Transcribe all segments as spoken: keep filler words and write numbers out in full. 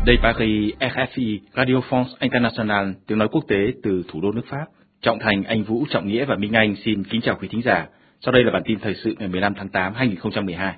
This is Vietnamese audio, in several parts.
Đây Paris, R F I, Radio France International, tiếng nói quốc tế từ thủ đô nước Pháp. Trọng Thành, Anh Vũ, Trọng Nghĩa và Minh Anh xin kính chào quý thính giả. Sau đây là bản tin thời sự ngày mười lăm tháng tám năm hai nghìn không trăm mười hai.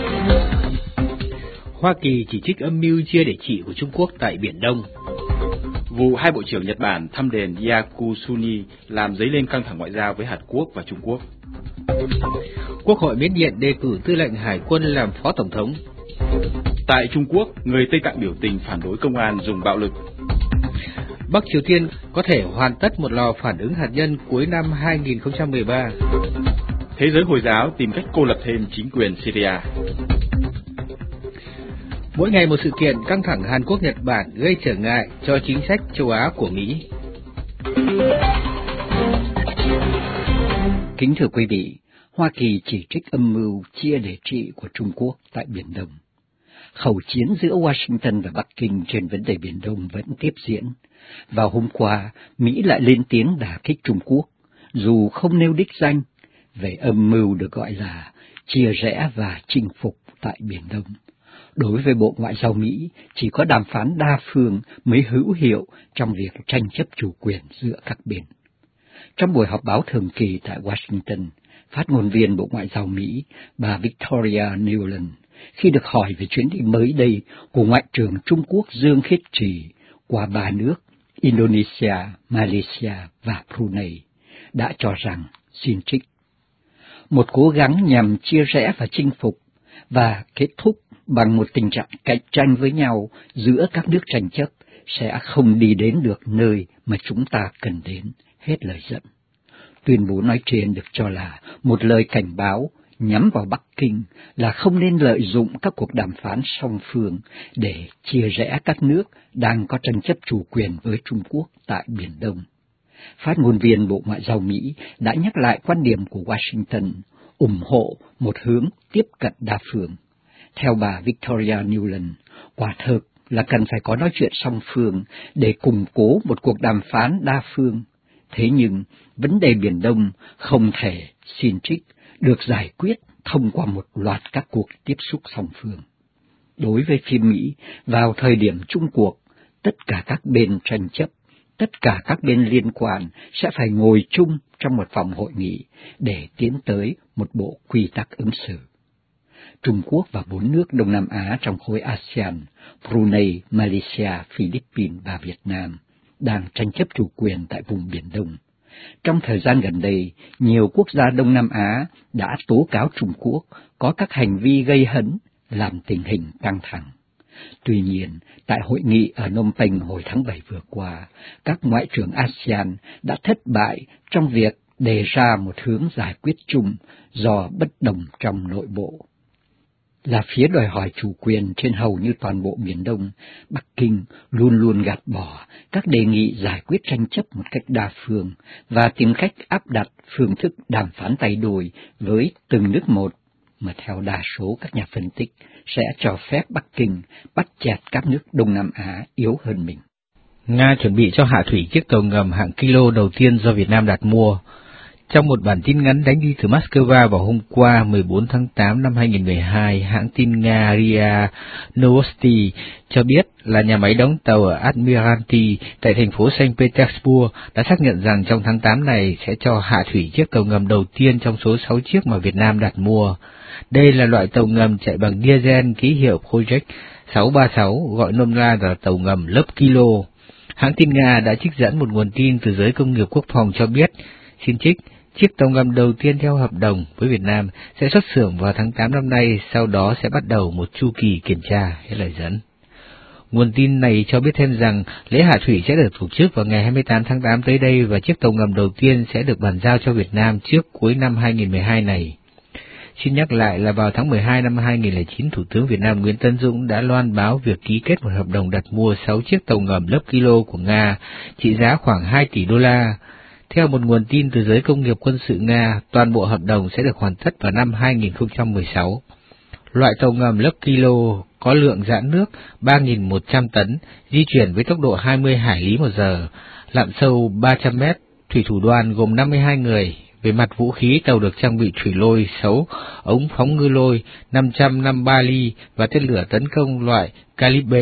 Hoa Kỳ chỉ trích âm mưu chia địa trị của Trung Quốc tại Biển Đông. Vụ hai bộ trưởng Nhật Bản thăm đền Yakusuni làm dấy lên căng thẳng ngoại giao với Hàn Quốc và Trung Quốc. Quốc hội miến điện đề cử tư lệnh Hải quân làm phó tổng thống. Tại Trung Quốc, người Tây Tạng biểu tình phản đối công an dùng bạo lực. Bắc Triều Tiên có thể hoàn tất một lò phản ứng hạt nhân cuối năm hai nghìn không trăm mười ba. Thế giới Hồi giáo tìm cách cô lập thêm chính quyền Syria. Mỗi ngày một sự kiện căng thẳng Hàn Quốc-Nhật Bản gây trở ngại cho chính sách châu Á của Mỹ. Kính thưa quý vị, Hoa Kỳ chỉ trích âm mưu chia địa trị của Trung Quốc tại Biển Đông. Khẩu chiến giữa Washington và Bắc Kinh trên vấn đề Biển Đông vẫn tiếp diễn. Vào hôm qua, Mỹ lại lên tiếng đả kích Trung Quốc, dù không nêu đích danh, về âm mưu được gọi là chia rẽ và chinh phục tại Biển Đông. Đối với Bộ Ngoại giao Mỹ, chỉ có đàm phán đa phương mới hữu hiệu trong việc tranh chấp chủ quyền giữa các bên. Trong buổi họp báo thường kỳ tại Washington, phát ngôn viên Bộ Ngoại giao Mỹ, bà Victoria Nuland, khi được hỏi về chuyến đi mới đây của Ngoại trưởng Trung Quốc Dương Khiết Trì qua ba nước Indonesia, Malaysia và Brunei, đã cho rằng, xin trích, một cố gắng nhằm chia rẽ và chinh phục và kết thúc bằng một tình trạng cạnh tranh với nhau giữa các nước tranh chấp sẽ không đi đến được nơi mà chúng ta cần đến, hết lời dẫn. Tuyên bố nói trên được cho là một lời cảnh báo nhắm vào Bắc Kinh là không nên lợi dụng các cuộc đàm phán song phương để chia rẽ các nước đang có tranh chấp chủ quyền với Trung Quốc tại Biển Đông. Phát ngôn viên Bộ Ngoại giao Mỹ đã nhắc lại quan điểm của Washington ủng hộ một hướng tiếp cận đa phương. Theo bà Victoria Nuland, quả thực là cần phải có nói chuyện song phương để củng cố một cuộc đàm phán đa phương. Thế nhưng, vấn đề Biển Đông không thể, xin trích, được giải quyết thông qua một loạt các cuộc tiếp xúc song phương. Đối với phía Mỹ, vào thời điểm chung cuộc, tất cả các bên tranh chấp, tất cả các bên liên quan sẽ phải ngồi chung trong một phòng hội nghị để tiến tới một bộ quy tắc ứng xử. Trung Quốc và bốn nước Đông Nam Á trong khối a sê an, Brunei, Malaysia, Philippines và Việt Nam, đang tranh chấp chủ quyền tại vùng Biển Đông. Trong thời gian gần đây, nhiều quốc gia Đông Nam Á đã tố cáo Trung Quốc có các hành vi gây hấn, làm tình hình căng thẳng. Tuy nhiên, tại hội nghị ở Phnom Penh hồi tháng bảy vừa qua, các ngoại trưởng a sê an đã thất bại trong việc đề ra một hướng giải quyết chung do bất đồng trong nội bộ. Là phía đòi hỏi chủ quyền trên hầu như toàn bộ Biển Đông, Bắc Kinh luôn luôn gạt bỏ các đề nghị giải quyết tranh chấp một cách đa phương và tìm cách áp đặt phương thức đàm phán tay đôi với từng nước một, mà theo đa số các nhà phân tích sẽ cho phép Bắc Kinh bắt chẹt các nước Đông Nam Á yếu hơn mình. Nga chuẩn bị cho hạ thủy chiếc tàu ngầm hạng Kilo đầu tiên do Việt Nam đặt mua. Trong một bản tin ngắn đánh đi từ Moscow vào hôm qua mười bốn tháng tám năm hai nghìn không trăm mười hai, hãng tin Nga rê a Novosti cho biết là nhà máy đóng tàu ở Admiralty tại thành phố Saint Petersburg đã xác nhận rằng trong tháng tám này sẽ cho hạ thủy chiếc tàu ngầm đầu tiên trong số sáu chiếc mà Việt Nam đặt mua. Đây là loại tàu ngầm chạy bằng diesel ký hiệu Project sáu ba sáu, gọi nôm na là tàu ngầm lớp Kilo. Hãng tin Nga đã trích dẫn một nguồn tin từ giới công nghiệp quốc phòng cho biết, xin trích, chiếc tàu ngầm đầu tiên theo hợp đồng với Việt Nam sẽ xuất xưởng vào tháng tám năm nay, sau đó sẽ bắt đầu một chu kỳ kiểm tra, hết lời dẫn. Nguồn tin này cho biết thêm rằng lễ hạ thủy sẽ được tổ chức vào ngày hai mươi tám tháng tám tới đây và chiếc tàu ngầm đầu tiên sẽ được bàn giao cho Việt Nam trước cuối năm hai nghìn không trăm mười hai này. Xin nhắc lại là vào tháng mười hai năm hai nghìn không trăm lẻ chín, Thủ tướng Việt Nam Nguyễn Tấn Dũng đã loan báo việc ký kết một hợp đồng đặt mua sáu chiếc tàu ngầm lớp Kilo của Nga, trị giá khoảng hai tỷ đô la. Theo một nguồn tin từ giới công nghiệp quân sự Nga, toàn bộ hợp đồng sẽ được hoàn tất vào năm hai nghìn không trăm mười sáu. Loại tàu ngầm lớp Kilo có lượng dạn nước ba nghìn một trăm tấn, di chuyển với tốc độ hai mươi hải lý một giờ, lặn sâu ba trăm mét, thủy thủ đoàn gồm năm mươi hai người. Về mặt vũ khí, tàu được trang bị thủy lôi sáu, ống phóng ngư lôi năm trăm năm mươi ba ly và tên lửa tấn công loại Calibre.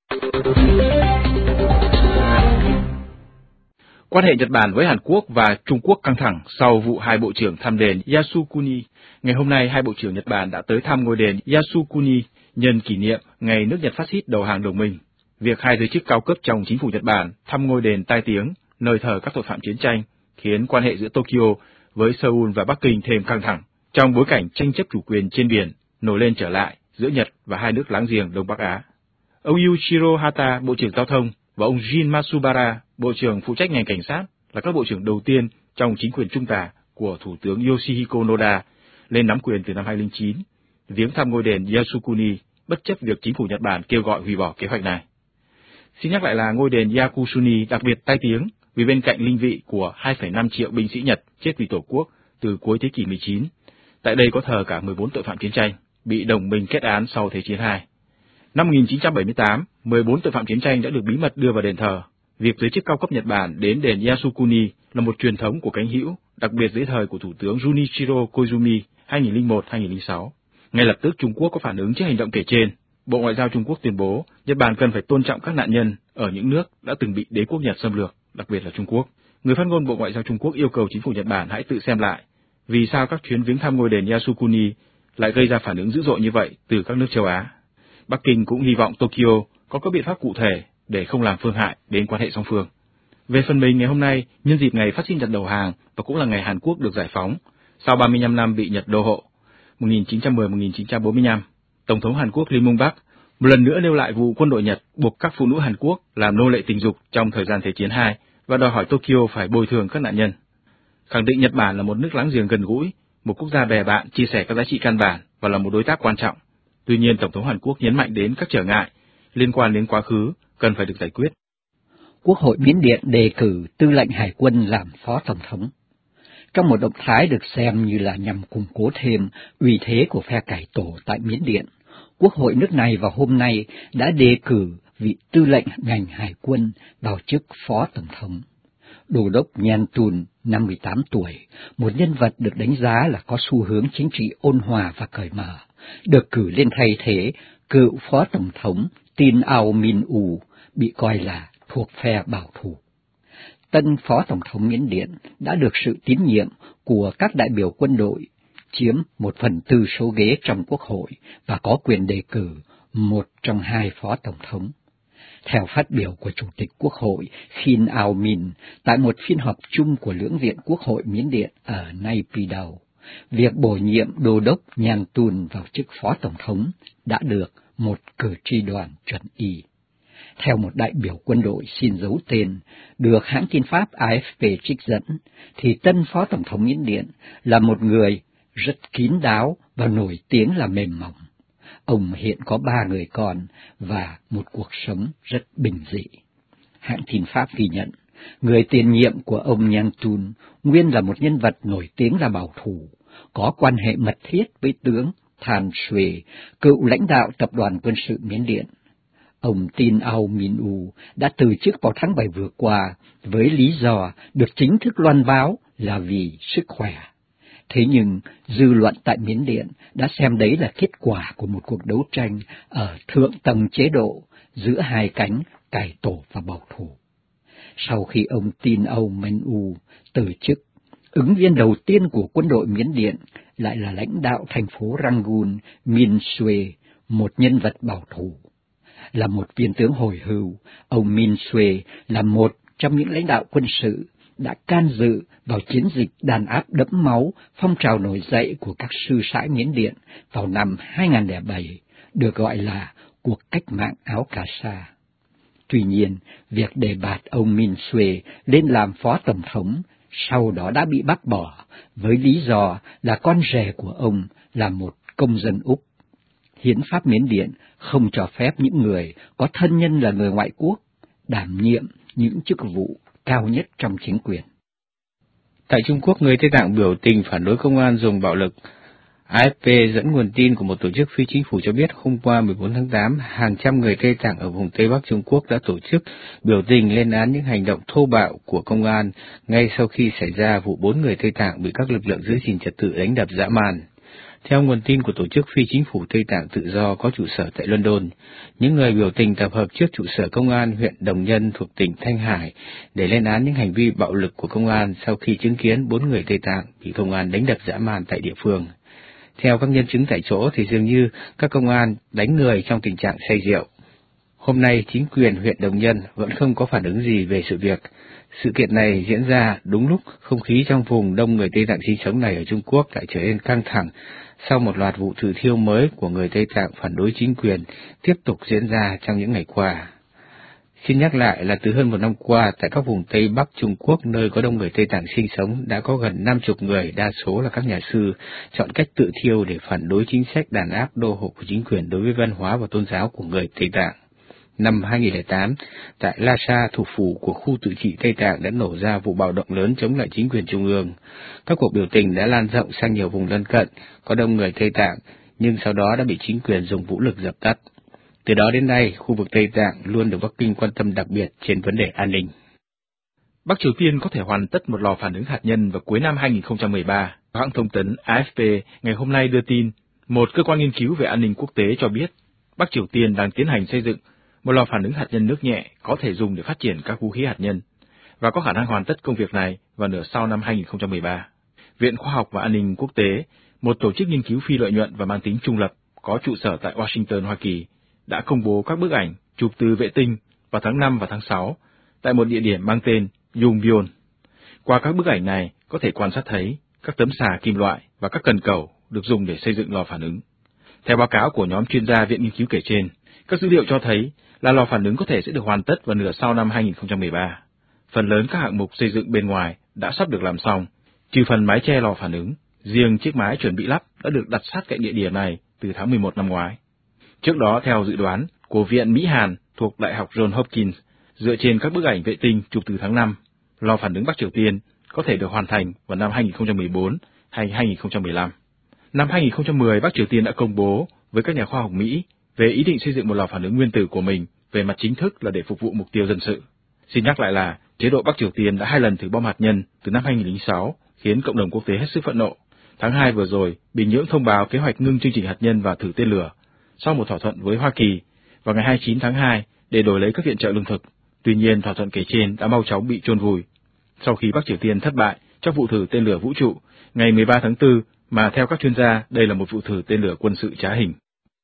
Quan hệ Nhật Bản với Hàn Quốc và Trung Quốc căng thẳng sau vụ hai bộ trưởng thăm đền Yasukuni. Ngày hôm nay, hai bộ trưởng Nhật Bản đã tới thăm ngôi đền Yasukuni nhân kỷ niệm ngày nước Nhật phát xít đầu hàng đồng minh. Việc hai giới chức cao cấp trong chính phủ Nhật Bản thăm ngôi đền tai tiếng, nơi thờ các tội phạm chiến tranh, khiến quan hệ giữa Tokyo với Seoul và Bắc Kinh thêm căng thẳng, trong bối cảnh tranh chấp chủ quyền trên biển nổi lên trở lại giữa Nhật và hai nước láng giềng Đông Bắc Á. Ông Yuichiro Hata, Bộ trưởng Giao thông, và ông Jin Matsubara, Bộ trưởng phụ trách ngành cảnh sát, là các bộ trưởng đầu tiên trong chính quyền trung tả của Thủ tướng Yoshihiko Noda lên nắm quyền từ năm hai không không chín, viếng thăm ngôi đền Yasukuni bất chấp việc chính phủ Nhật Bản kêu gọi hủy bỏ kế hoạch này. Xin nhắc lại là ngôi đền Yakusuni đặc biệt tai tiếng vì bên cạnh linh vị của hai phẩy năm triệu binh sĩ Nhật chết vì Tổ quốc từ cuối thế kỷ mười chín, tại đây có thờ cả mười bốn tội phạm chiến tranh bị đồng minh kết án sau Thế chiến hai. Năm một nghìn chín trăm bảy mươi tám, mười bốn tội phạm chiến tranh đã được bí mật đưa vào đền thờ. Việc giới chức cao cấp Nhật Bản đến đền Yasukuni là một truyền thống của cánh hữu, đặc biệt dưới thời của Thủ tướng Junichiro Koizumi hai nghìn lẻ một đến hai nghìn lẻ sáu. Ngay lập tức Trung Quốc có phản ứng trước hành động kể trên. Bộ Ngoại giao Trung Quốc tuyên bố Nhật Bản cần phải tôn trọng các nạn nhân ở những nước đã từng bị đế quốc Nhật xâm lược, đặc biệt là Trung Quốc. Người phát ngôn Bộ Ngoại giao Trung Quốc yêu cầu chính phủ Nhật Bản hãy tự xem lại vì sao các chuyến viếng thăm ngôi đền Yasukuni lại gây ra phản ứng dữ dội như vậy từ các nước châu Á. Bắc Kinh cũng hy vọng Tokyo có các biện pháp cụ thể để không làm phương hại đến quan hệ song phương. Về phần mình, ngày hôm nay, nhân dịp ngày phát sinh Nhật đầu hàng và cũng là ngày Hàn Quốc được giải phóng sau ba mươi lăm năm bị Nhật đô hộ một nghìn chín trăm mười đến một nghìn chín trăm bốn mươi lăm, Tổng thống Hàn Quốc Lee Myung-bak một lần nữa nêu lại vụ quân đội Nhật buộc các phụ nữ Hàn Quốc làm nô lệ tình dục trong thời gian Thế chiến hai và đòi hỏi Tokyo phải bồi thường các nạn nhân. Khẳng định Nhật Bản là một nước láng giềng gần gũi, một quốc gia bè bạn chia sẻ các giá trị căn bản và là một đối tác quan trọng. Tuy nhiên, Tổng thống Hàn Quốc nhấn mạnh đến các trở ngại liên quan đến quá khứ cần phải được giải quyết. Quốc hội Miến Điện đề cử tư lệnh hải quân làm phó tổng thống. Trong một động thái được xem như là nhằm củng cố thêm uy thế của phe cải tổ tại Miến Điện, Quốc hội nước này vào hôm nay đã đề cử vị tư lệnh ngành hải quân vào chức phó tổng thống. Đô đốc Nhan Tun, năm mươi tám tuổi, một nhân vật được đánh giá là có xu hướng chính trị ôn hòa và cởi mở, được cử lên thay thế cựu phó tổng thống Tin Ao Min U, bị coi là thuộc phe bảo thủ. Tân phó tổng thống Miến Điện đã được sự tín nhiệm của các đại biểu quân đội, chiếm một phần tư số ghế trong Quốc hội và có quyền đề cử một trong hai phó tổng thống. Theo phát biểu của Chủ tịch Quốc hội Khin Ao Min tại một phiên họp chung của lưỡng viện Quốc hội Miến Điện ở Naypyidaw, việc bổ nhiệm Đô đốc Nhan Tun vào chức phó tổng thống đã được một cử tri đoàn chuẩn y. Theo một đại biểu quân đội xin giấu tên, được hãng tin Pháp A F P trích dẫn, thì tân phó tổng thống Miến Điện là một người rất kín đáo và nổi tiếng là mềm mỏng. Ông hiện có ba người con và một cuộc sống rất bình dị. Hãng tin Pháp ghi nhận, người tiền nhiệm của ông Nhan Tun nguyên là một nhân vật nổi tiếng là bảo thủ, có quan hệ mật thiết với tướng Than Shwe, cựu lãnh đạo tập đoàn quân sự Miến Điện. Ông Tin Ao Min U đã từ chức vào tháng bảy vừa qua với lý do được chính thức loan báo là vì sức khỏe. Thế nhưng, dư luận tại Miến Điện đã xem đấy là kết quả của một cuộc đấu tranh ở thượng tầng chế độ giữa hai cánh cải tổ và bảo thủ. Sau khi ông Tin Ao Min U từ chức, ứng viên đầu tiên của quân đội Miến Điện lại là lãnh đạo thành phố Rangoon Min Swe, một nhân vật bảo thủ. Là một viên tướng hồi hưu, ông Min Swe là một trong những lãnh đạo quân sự đã can dự vào chiến dịch đàn áp đẫm máu phong trào nổi dậy của các sư sãi Miến Điện vào năm hai nghìn không trăm lẻ bảy, được gọi là cuộc cách mạng áo cà sa. Tuy nhiên, việc đề bạt ông Min Swe lên làm phó tổng thống sau đó đã bị bác bỏ với lý do là con rể của ông là một công dân Úc. Hiến pháp Miến Điện không cho phép những người có thân nhân là người ngoại quốc đảm nhiệm những chức vụ cao nhất trong chính quyền. Tại Trung Quốc, người Tây Tạng biểu tình phản đối công an dùng bạo lực. A F P dẫn nguồn tin của một tổ chức phi chính phủ cho biết hôm qua mười bốn tháng tám, hàng trăm người Tây Tạng ở vùng Tây Bắc Trung Quốc đã tổ chức biểu tình lên án những hành động thô bạo của công an ngay sau khi xảy ra vụ bốn người Tây Tạng bị các lực lượng giữ gìn trật tự đánh đập dã man. Theo nguồn tin của tổ chức phi chính phủ Tây Tạng Tự do có trụ sở tại London, những người biểu tình tập hợp trước trụ sở công an huyện Đồng Nhân thuộc tỉnh Thanh Hải để lên án những hành vi bạo lực của công an sau khi chứng kiến bốn người Tây Tạng bị công an đánh đập dã man tại địa phương. Theo các nhân chứng tại chỗ thì dường như các công an đánh người trong tình trạng say rượu. Hôm nay, chính quyền huyện Đồng Nhân vẫn không có phản ứng gì về sự việc. Sự kiện này diễn ra đúng lúc không khí trong vùng đông người Tây Tạng sinh sống này ở Trung Quốc lại trở nên căng thẳng sau một loạt vụ thử thiêu mới của người Tây Tạng phản đối chính quyền tiếp tục diễn ra trong những ngày qua. Xin nhắc lại là từ hơn một năm qua, tại các vùng Tây Bắc Trung Quốc nơi có đông người Tây Tạng sinh sống đã có gần năm chục người, đa số là các nhà sư, chọn cách tự thiêu để phản đối chính sách đàn áp đô hộ của chính quyền đối với văn hóa và tôn giáo của người Tây Tạng. Năm hai nghìn lẻ tám, tại Lhasa, thủ phủ của khu tự trị Tây Tạng đã nổ ra vụ bạo động lớn chống lại chính quyền trung ương. Các cuộc biểu tình đã lan rộng sang nhiều vùng lân cận, có đông người Tây Tạng, nhưng sau đó đã bị chính quyền dùng vũ lực dập tắt. Từ đó đến nay, khu vực Tây Tạng luôn được Bắc Kinh quan tâm đặc biệt trên vấn đề an ninh. Bắc Triều Tiên có thể hoàn tất một lò phản ứng hạt nhân vào cuối năm hai nghìn không trăm mười ba. Hãng thông tấn A F P ngày hôm nay đưa tin, một cơ quan nghiên cứu về an ninh quốc tế cho biết Bắc Triều Tiên đang tiến hành xây dựng một lò phản ứng hạt nhân nước nhẹ có thể dùng để phát triển các vũ khí hạt nhân, và có khả năng hoàn tất công việc này vào nửa sau năm hai nghìn không trăm mười ba. Viện Khoa học và An ninh Quốc tế, một tổ chức nghiên cứu phi lợi nhuận và mang tính trung lập, có trụ sở tại Washington, Hoa Kỳ, đã công bố các bức ảnh chụp từ vệ tinh vào tháng năm và tháng sáu tại một địa điểm mang tên Yongbyon. Qua các bức ảnh này, có thể quan sát thấy các tấm xà kim loại và các cần cẩu được dùng để xây dựng lò phản ứng. Theo báo cáo của nhóm chuyên gia viện nghiên cứu kể trên, các dữ liệu cho thấy là lò phản ứng có thể sẽ được hoàn tất vào nửa sau năm hai nghìn không trăm mười ba. Phần lớn các hạng mục xây dựng bên ngoài đã sắp được làm xong, trừ phần mái che lò phản ứng. Riêng chiếc mái chuẩn bị lắp đã được đặt sát cạnh địa điểm này từ tháng mười một năm ngoái. Trước đó, theo dự đoán của Viện Mỹ-Hàn thuộc Đại học Johns Hopkins, dựa trên các bức ảnh vệ tinh chụp từ tháng năm, lò phản ứng Bắc Triều Tiên có thể được hoàn thành vào năm hai nghìn không trăm mười bốn hay hai nghìn không trăm mười lăm. Năm hai nghìn không trăm mười, Bắc Triều Tiên đã công bố với các nhà khoa học Mỹ về ý định xây dựng một lò phản ứng nguyên tử của mình về mặt chính thức là để phục vụ mục tiêu dân sự. Xin nhắc lại là chế độ Bắc Triều Tiên đã hai lần thử bom hạt nhân từ năm hai nghìn không trăm lẻ sáu, khiến cộng đồng quốc tế hết sức phẫn nộ. Tháng hai vừa rồi, Bình Nhưỡng thông báo kế hoạch ngưng chương trình hạt nhân và thử tên lửa sau một thỏa thuận với Hoa Kỳ vào ngày hai mươi chín tháng hai để đổi lấy các viện trợ lương thực. Tuy nhiên, thỏa thuận kể trên đã mau chóng bị chôn vùi sau khi Bắc Triều Tiên thất bại trong vụ thử tên lửa vũ trụ ngày mười ba tháng tư, mà theo các chuyên gia, đây là một vụ thử tên lửa quân sự trá hình.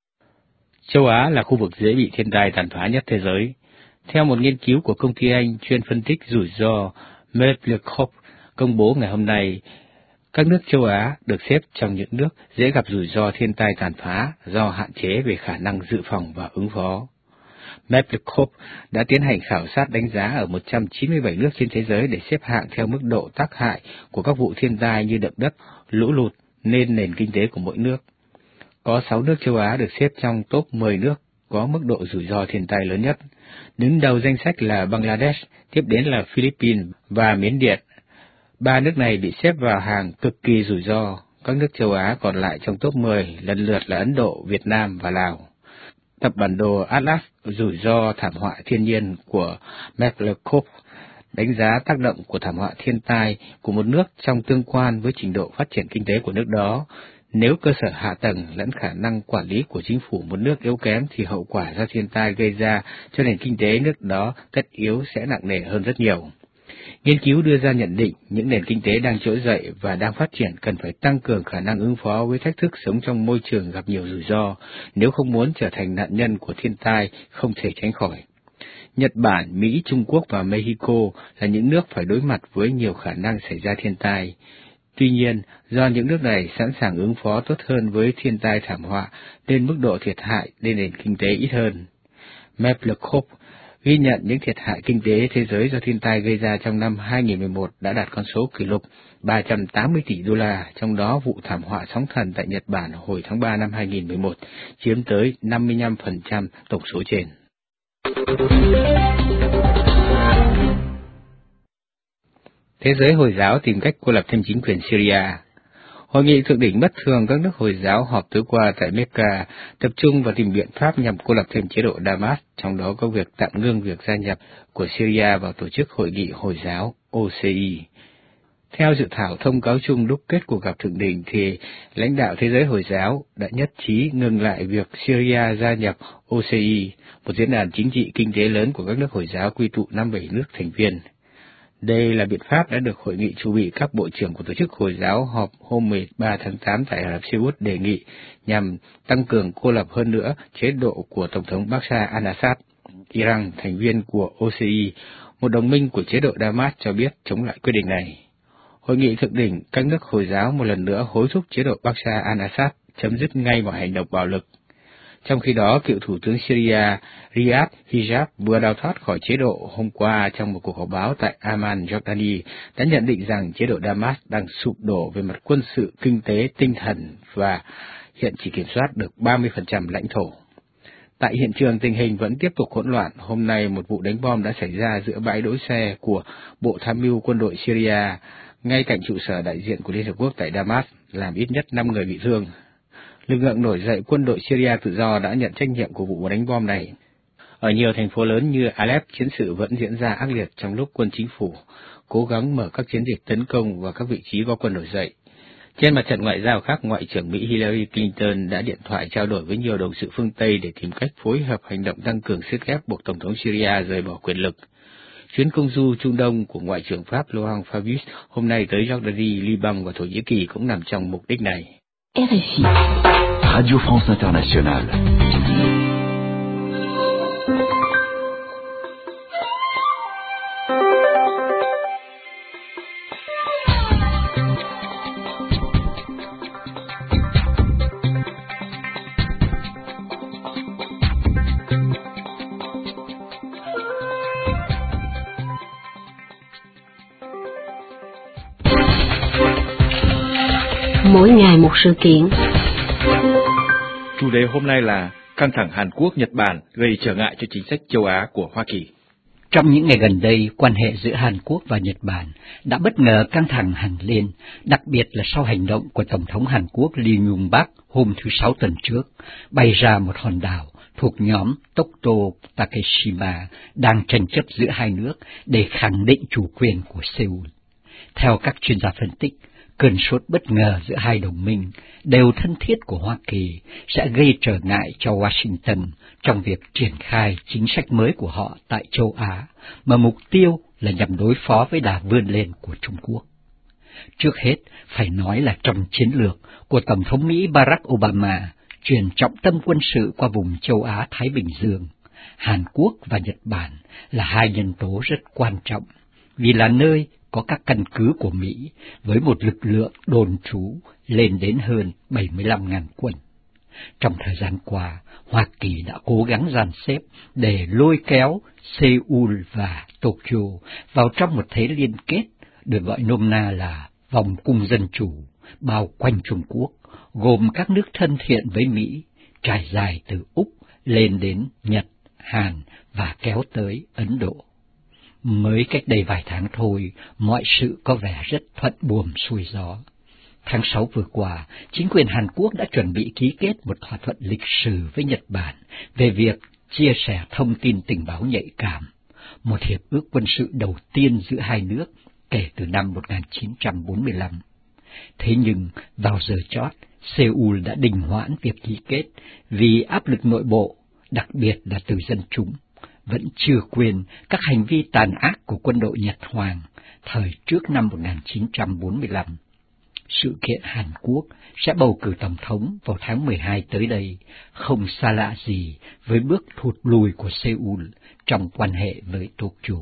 Châu Á là khu vực dễ bị thiên tai tàn phá nhất thế giới. Theo một nghiên cứu của công ty Anh chuyên phân tích rủi ro Maplecop công bố ngày hôm nay, các nước châu Á được xếp trong những nước dễ gặp rủi ro thiên tai tàn phá do hạn chế về khả năng dự phòng và ứng phó. Maplecop đã tiến hành khảo sát đánh giá ở một trăm chín mươi bảy nước trên thế giới để xếp hạng theo mức độ tác hại của các vụ thiên tai như động đất, lũ lụt lên nền kinh tế của mỗi nước. Có sáu nước châu Á được xếp trong top mười nước có mức độ rủi ro thiên tai lớn nhất. Đứng đầu danh sách là Bangladesh, tiếp đến là Philippines và Miến Điện. Ba nước này bị xếp vào hàng cực kỳ rủi ro. Các nước châu Á còn lại trong top mười lần lượt là Ấn Độ, Việt Nam và Lào. Tập bản đồ Atlas rủi ro thảm họa thiên nhiên của Maplecop đánh giá tác động của thảm họa thiên tai của một nước trong tương quan với trình độ phát triển kinh tế của nước đó. Nếu cơ sở hạ tầng lẫn khả năng quản lý của chính phủ một nước yếu kém thì hậu quả do thiên tai gây ra cho nền kinh tế nước đó tất yếu sẽ nặng nề hơn rất nhiều. Nghiên cứu đưa ra nhận định những nền kinh tế đang trỗi dậy và đang phát triển cần phải tăng cường khả năng ứng phó với thách thức sống trong môi trường gặp nhiều rủi ro, nếu không muốn trở thành nạn nhân của thiên tai không thể tránh khỏi. Nhật Bản, Mỹ, Trung Quốc và Mexico là những nước phải đối mặt với nhiều khả năng xảy ra thiên tai. Tuy nhiên, do những nước này sẵn sàng ứng phó tốt hơn với thiên tai thảm họa, nên mức độ thiệt hại lên nền kinh tế ít hơn. Maplecop ghi nhận những thiệt hại kinh tế thế giới do thiên tai gây ra trong năm hai nghìn không trăm mười một đã đạt con số kỷ lục ba trăm tám mươi tỷ đô la, trong đó vụ thảm họa sóng thần tại Nhật Bản hồi tháng ba năm hai nghìn không trăm mười một chiếm tới năm mươi lăm phần trăm tổng số trên. Thế giới Hồi giáo tìm cách cô lập thêm chính quyền Syria. Hội nghị thượng đỉnh bất thường các nước Hồi giáo họp tối qua tại Mecca tập trung vào tìm biện pháp nhằm cô lập thêm chế độ Damas, trong đó có việc tạm ngưng việc gia nhập của Syria vào tổ chức Hội nghị Hồi giáo O C I. Theo dự thảo thông cáo chung đúc kết cuộc gặp thượng đỉnh thì lãnh đạo thế giới Hồi giáo đã nhất trí ngừng lại việc Syria gia nhập o xê i, một diễn đàn chính trị kinh tế lớn của các nước Hồi giáo quy tụ năm bảy nước thành viên. Đây là biện pháp đã được Hội nghị chủ bị các bộ trưởng của tổ chức Hồi giáo họp hôm mười ba tháng tám tại Ả Rập Xê Út đề nghị nhằm tăng cường cô lập hơn nữa chế độ của Tổng thống Bashar al-Assad. Iran, thành viên của o xê i, một đồng minh của chế độ Damas, cho biết chống lại quyết định này. Hội nghị thượng đỉnh các nước Hồi giáo một lần nữa hối thúc chế độ Bashar al-Assad chấm dứt ngay mọi hành động bạo lực. Trong khi đó, cựu Thủ tướng Syria Riyad Hijab vừa đào thoát khỏi chế độ hôm qua trong một cuộc họp báo tại Amman, Jordani, đã nhận định rằng chế độ Damas đang sụp đổ về mặt quân sự, kinh tế, tinh thần và hiện chỉ kiểm soát được ba mươi phần trăm lãnh thổ. Tại hiện trường, tình hình vẫn tiếp tục hỗn loạn. Hôm nay, một vụ đánh bom đã xảy ra giữa bãi đỗ xe của Bộ Tham mưu Quân đội Syria, ngay cạnh trụ sở đại diện của Liên Hợp Quốc tại Damas, làm ít nhất năm người bị thương. Lực lượng nổi dậy quân đội Syria tự do đã nhận trách nhiệm của vụ đánh bom này. Ở nhiều thành phố lớn như Aleppo, chiến sự vẫn diễn ra ác liệt trong lúc quân chính phủ cố gắng mở các chiến dịch tấn công vào các vị trí có quân nổi dậy. Trên mặt trận ngoại giao khác, Ngoại trưởng Mỹ Hillary Clinton đã điện thoại trao đổi với nhiều đồng sự phương Tây để tìm cách phối hợp hành động tăng cường sức ép buộc Tổng thống Syria rời bỏ quyền lực. Chuyến công du Trung Đông của Ngoại trưởng Pháp Laurent Fabius hôm nay tới Jordanie, Liban và Thổ Nhĩ Kỳ cũng nằm trong mục đích này. rờ ép i Radio France Internationale. Mỗi ngày một sự kiện. Chủ đề hôm nay là căng thẳng Hàn Quốc-Nhật Bản gây trở ngại cho chính sách châu Á của Hoa Kỳ. Trong những ngày gần đây, quan hệ giữa Hàn Quốc và Nhật Bản đã bất ngờ căng thẳng hẳn lên, đặc biệt là sau hành động của Tổng thống Hàn Quốc Lee Myung-bak hôm thứ Sáu tuần trước, bay ra một hòn đảo thuộc nhóm Tokto Takeshima đang tranh chấp giữa hai nước để khẳng định chủ quyền của Seoul. Theo các chuyên gia phân tích, cơn sốt bất ngờ giữa hai đồng minh đều thân thiết của Hoa Kỳ sẽ gây trở ngại cho Washington trong việc triển khai chính sách mới của họ tại châu Á, mà mục tiêu là nhằm đối phó với đà vươn lên của Trung Quốc. Trước hết, phải nói là trong chiến lược của Tổng thống Mỹ Barack Obama chuyển trọng tâm quân sự qua vùng châu Á-Thái Bình Dương, Hàn Quốc và Nhật Bản là hai nhân tố rất quan trọng, vì là nơi có các căn cứ của Mỹ với một lực lượng đồn trú lên đến hơn bảy mươi lăm nghìn quân. Trong thời gian qua, Hoa Kỳ đã cố gắng dàn xếp để lôi kéo Seoul và Tokyo vào trong một thế liên kết được gọi nôm na là vòng cung dân chủ bao quanh Trung Quốc, gồm các nước thân thiện với Mỹ, trải dài từ Úc lên đến Nhật, Hàn và kéo tới Ấn Độ. Mới cách đây vài tháng thôi, mọi sự có vẻ rất thuận buồm xuôi gió. Tháng sáu vừa qua, chính quyền Hàn Quốc đã chuẩn bị ký kết một thỏa thuận lịch sử với Nhật Bản về việc chia sẻ thông tin tình báo nhạy cảm, một hiệp ước quân sự đầu tiên giữa hai nước kể từ năm một nghìn chín trăm bốn mươi lăm. Thế nhưng, vào giờ chót, Seoul đã đình hoãn việc ký kết vì áp lực nội bộ, đặc biệt là từ dân chúng, vẫn chưa quên các hành vi tàn ác của quân đội Nhật Hoàng thời trước năm một nghìn chín trăm bốn mươi lăm. Sự kiện Hàn Quốc sẽ bầu cử tổng thống vào tháng mười hai tới đây không xa lạ gì với bước thụt lùi của Seoul trong quan hệ với Tokyo.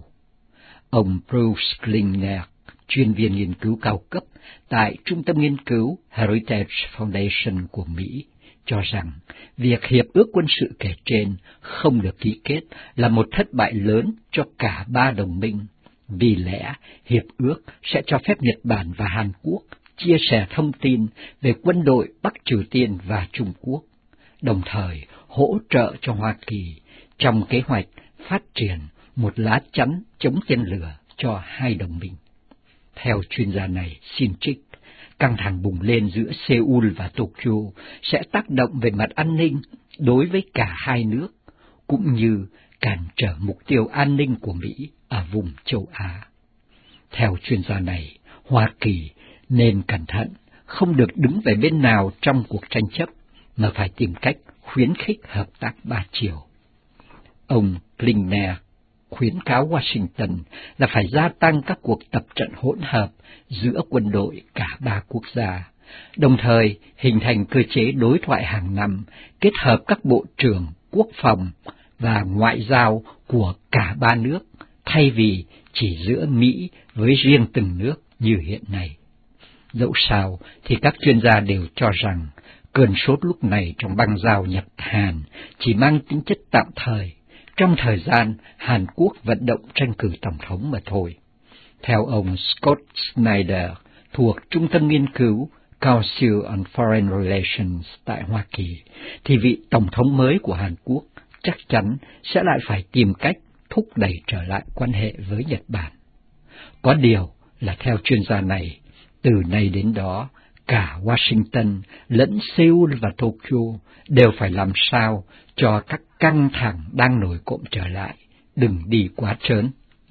Ông Bruce Klinger, chuyên viên nghiên cứu cao cấp tại Trung tâm Nghiên cứu Heritage Foundation của Mỹ, cho rằng việc hiệp ước quân sự kể trên không được ký kết là một thất bại lớn cho cả ba đồng minh, vì lẽ hiệp ước sẽ cho phép Nhật Bản và Hàn Quốc chia sẻ thông tin về quân đội Bắc Triều Tiên và Trung Quốc, đồng thời hỗ trợ cho Hoa Kỳ trong kế hoạch phát triển một lá chắn chống tên lửa cho hai đồng minh. Theo chuyên gia này, xin trích, căng thẳng bùng lên giữa Seoul và Tokyo sẽ tác động về mặt an ninh đối với cả hai nước, cũng như cản trở mục tiêu an ninh của Mỹ ở vùng châu Á. Theo chuyên gia này, Hoa Kỳ nên cẩn thận, không được đứng về bên nào trong cuộc tranh chấp, mà phải tìm cách khuyến khích hợp tác ba chiều. Ông Blinken khuyến cáo Washington là phải gia tăng các cuộc tập trận hỗn hợp giữa quân đội cả ba quốc gia, đồng thời hình thành cơ chế đối thoại hàng năm kết hợp các bộ trưởng quốc phòng và ngoại giao của cả ba nước, thay vì chỉ giữa Mỹ với riêng từng nước như hiện nay. Dẫu sao thì các chuyên gia đều cho rằng cơn sốt lúc này trong băng giao Nhật-Hàn chỉ mang tính chất tạm thời, trong thời gian Hàn Quốc vận động tranh cử tổng thống mà thôi. Theo ông Scott Snyder thuộc Trung tâm Nghiên cứu Council on Foreign Relations tại Hoa Kỳ, thì vị tổng thống mới của Hàn Quốc chắc chắn sẽ lại phải tìm cách thúc đẩy trở lại quan hệ với Nhật Bản. Có điều là theo chuyên gia này, từ nay đến đó, cả Washington lẫn Seoul và Tokyo đều phải làm sao cho các căng thẳng đang nổi cộm trở lại đừng đi quá trớn.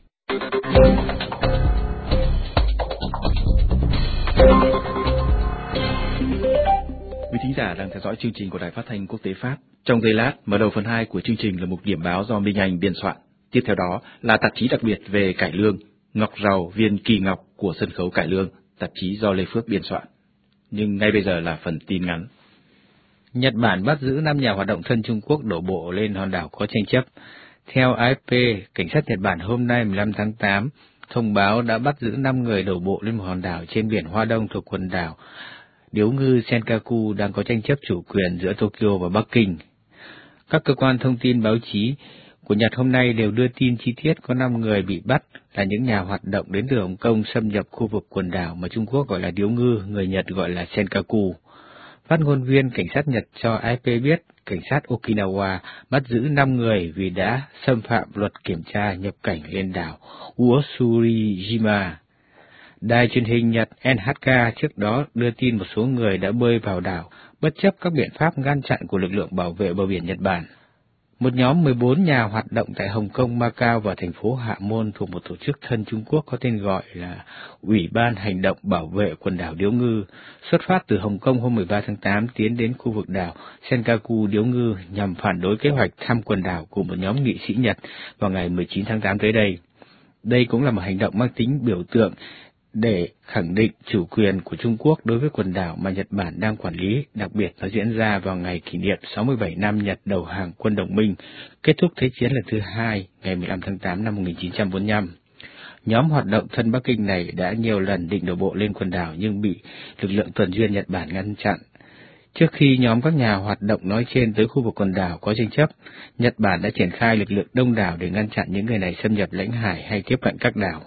Quý thính giả đang theo dõi chương trình của Đài Phát thanh Quốc tế Pháp. Trong giây lát, mở đầu phần hai của chương trình là mục điểm báo do Minh Anh biên soạn. Tiếp theo đó là tạp chí đặc biệt về cải lương, Ngọc Rầu viên kỳ ngọc của sân khấu cải lương, tạp chí do Lê Phước biên soạn. Nhưng ngay bây giờ là phần tin ngắn. Nhật Bản bắt giữ năm nhà hoạt động thân Trung Quốc đổ bộ lên hòn đảo có tranh chấp. Theo a ép pê, cảnh sát Nhật Bản hôm nay mười lăm tháng tám thông báo đã bắt giữ năm người đổ bộ lên một hòn đảo trên biển Hoa Đông thuộc quần đảo điếu ngư Senkaku đang có tranh chấp chủ quyền giữa Tokyo và Bắc Kinh. Các cơ quan thông tin báo chí của Nhật hôm nay đều đưa tin chi tiết có năm người bị bắt là những nhà hoạt động đến từ Hồng Kông xâm nhập khu vực quần đảo mà Trung Quốc gọi là điếu ngư, người Nhật gọi là Senkaku. Phát ngôn viên cảnh sát Nhật cho a ép pê biết cảnh sát Okinawa bắt giữ năm người vì đã xâm phạm luật kiểm tra nhập cảnh lên đảo Uosurijima. Đài truyền hình Nhật en hát ca trước đó đưa tin một số người đã bơi vào đảo bất chấp các biện pháp ngăn chặn của lực lượng bảo vệ bờ biển Nhật Bản. Một nhóm mười bốn nhà hoạt động tại Hồng Kông, Macau và thành phố Hạ Môn thuộc một tổ chức thân Trung Quốc có tên gọi là Ủy ban Hành động Bảo vệ quần đảo Điếu Ngư, xuất phát từ Hồng Kông hôm mười ba tháng tám tiến đến khu vực đảo Senkaku Điếu Ngư nhằm phản đối kế hoạch thăm quần đảo của một nhóm nghị sĩ Nhật vào ngày mười chín tháng tám tới đây. Đây cũng là một hành động mang tính biểu tượng để khẳng định chủ quyền của Trung Quốc đối với quần đảo mà Nhật Bản đang quản lý, đặc biệt nó diễn ra vào ngày kỷ niệm sáu mươi bảy năm Nhật đầu hàng quân đồng minh, kết thúc Thế chiến lần thứ hai ngày mười lăm tháng tám năm một nghìn chín trăm bốn mươi lăm. Nhóm hoạt động thân Bắc Kinh này đã nhiều lần định đổ bộ lên quần đảo nhưng bị lực lượng tuần duyên Nhật Bản ngăn chặn. Trước khi nhóm các nhà hoạt động nói trên tới khu vực quần đảo có tranh chấp, Nhật Bản đã triển khai lực lượng đông đảo để ngăn chặn những người này xâm nhập lãnh hải hay tiếp cận các đảo.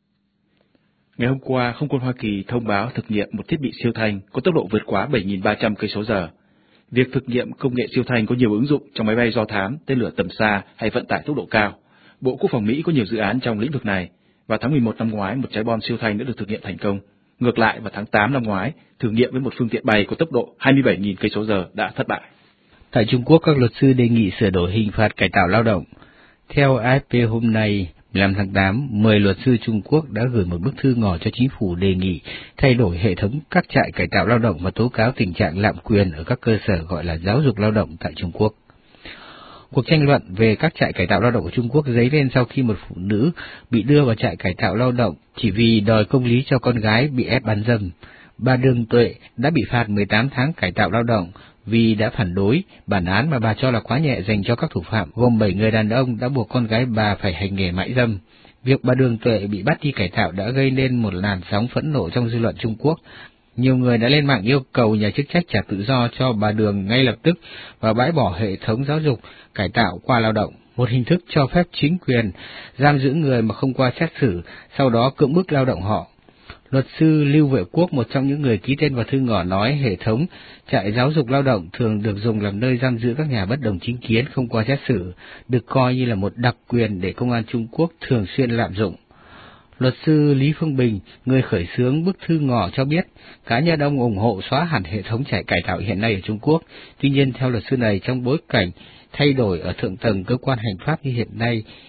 Ngày hôm qua, Không quân Hoa Kỳ thông báo thực nghiệm một thiết bị siêu thanh có tốc độ vượt quá bảy nghìn ba trăm cây số giờ. Việc thực nghiệm công nghệ siêu thanh có nhiều ứng dụng trong máy bay do thám, tên lửa tầm xa hay vận tải tốc độ cao. Bộ Quốc phòng Mỹ có nhiều dự án trong lĩnh vực này. Vào tháng mười một năm ngoái, một trái bom siêu thanh đã được thực nghiệm thành công. Ngược lại, vào tháng tám năm ngoái, thử nghiệm với một phương tiện bay có tốc độ hai mươi bảy nghìn cây số giờ đã thất bại. Tại Trung Quốc, các luật sư đề nghị sửa đổi hình phạt cải tạo lao động. Theo a ép pê hôm nay, mười lăm tháng tám, mười luật sư Trung Quốc đã gửi một bức thư ngỏ cho chính phủ đề nghị thay đổi hệ thống các trại cải tạo lao động và tố cáo tình trạng lạm quyền ở các cơ sở gọi là giáo dục lao động tại Trung Quốc. Cuộc tranh luận về các trại cải tạo lao động của Trung Quốc dấy lên sau khi một phụ nữ bị đưa vào trại cải tạo lao động chỉ vì đòi công lý cho con gái bị ép bán dâm. Bà Đường Tuệ đã bị phạt mười tám tháng cải tạo lao động vì đã phản đối bản án mà bà cho là quá nhẹ dành cho các thủ phạm gồm bảy người đàn ông đã buộc con gái bà phải hành nghề mại dâm. Việc bà Đường Tuệ bị bắt đi cải tạo đã gây nên một làn sóng phẫn nộ trong dư luận Trung Quốc. Nhiều người đã lên mạng yêu cầu nhà chức trách trả tự do cho bà Đường ngay lập tức và bãi bỏ hệ thống giáo dục cải tạo qua lao động, một hình thức cho phép chính quyền giam giữ người mà không qua xét xử, sau đó cưỡng bức lao động họ. Luật sư Lưu Vệ Quốc, một trong những người ký tên vào thư ngỏ, nói hệ thống trại giáo dục lao động thường được dùng làm nơi giam giữ các nhà bất đồng chính kiến không qua xét xử, được coi như là một đặc quyền để công an Trung Quốc thường xuyên lạm dụng. Luật sư Lý Phương Bình, người khởi xướng bức thư ngỏ cho biết, cá nhân ông ủng hộ xóa hẳn hệ thống trại cải tạo hiện nay ở Trung Quốc. Tuy nhiên, theo luật sư này, trong bối cảnh thay đổi ở thượng tầng cơ quan hành pháp như hiện nay,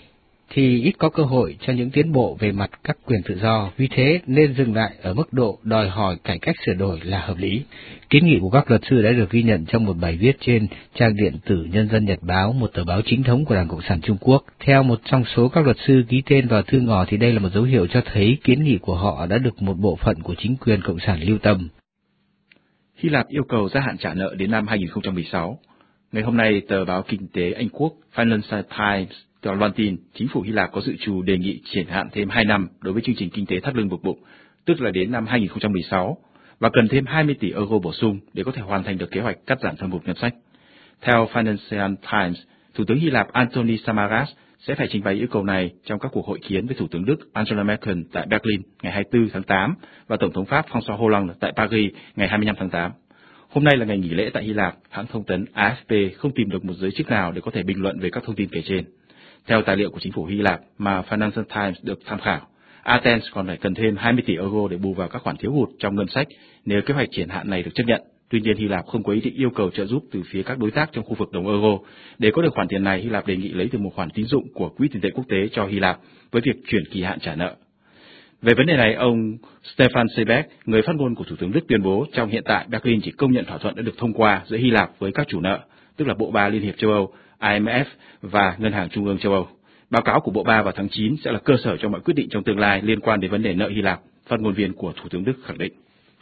thì ít có cơ hội cho những tiến bộ về mặt các quyền tự do, vì thế nên dừng lại ở mức độ đòi hỏi cải cách sửa đổi là hợp lý. Kiến nghị của các luật sư đã được ghi nhận trong một bài viết trên trang điện tử Nhân dân Nhật báo, một tờ báo chính thống của Đảng Cộng sản Trung Quốc. Theo một trong số các luật sư ký tên vào thư ngỏ thì đây là một dấu hiệu cho thấy kiến nghị của họ đã được một bộ phận của chính quyền Cộng sản lưu tâm. Hy Lạp yêu cầu gia hạn trả nợ đến năm hai nghìn không trăm mười sáu. Ngày hôm nay, tờ báo kinh tế Anh Quốc Financial Times loan tin chính phủ Hy Lạp có dự trù đề nghị triển hạn thêm hai năm đối với chương trình kinh tế thắt lưng buộc bụng, tức là đến năm hai nghìn không trăm mười sáu, và cần thêm hai mươi tỷ euro bổ sung để có thể hoàn thành được kế hoạch cắt giảm thâm hụt ngân sách. Theo Financial Times, Thủ tướng Hy Lạp Anthony Samaras sẽ phải trình bày yêu cầu này trong các cuộc hội kiến với Thủ tướng Đức Angela Merkel tại Berlin ngày hai mươi tư tháng tám và Tổng thống Pháp François Hollande tại Paris ngày hai mươi lăm tháng tám. Hôm nay là ngày nghỉ lễ tại Hy Lạp, hãng thông tấn A F P không tìm được một giới chức nào để có thể bình luận về các thông tin kể trên. Theo tài liệu của chính phủ Hy Lạp mà Financial Times được tham khảo, Athens còn phải cần thêm hai mươi tỷ euro để bù vào các khoản thiếu hụt trong ngân sách nếu kế hoạch triển hạn này được chấp nhận. Tuy nhiên, Hy Lạp không có ý định yêu cầu trợ giúp từ phía các đối tác trong khu vực đồng euro. Để có được khoản tiền này, Hy Lạp đề nghị lấy từ một khoản tín dụng của Quỹ tiền tệ quốc tế cho Hy Lạp với việc chuyển kỳ hạn trả nợ. Về vấn đề này, ông Stefan Sebeck, người phát ngôn của Thủ tướng Đức, tuyên bố trong hiện tại Berlin chỉ công nhận thỏa thuận đã được thông qua giữa Hy Lạp với các chủ nợ, tức là Bộ Ba Liên hiệp châu Âu, I M F và Ngân hàng Trung ương châu Âu. Báo cáo của Bộ Ba vào tháng chín sẽ là cơ sở cho mọi quyết định trong tương lai liên quan đến vấn đề nợ Hy Lạp, phát ngôn viên của Thủ tướng Đức khẳng định.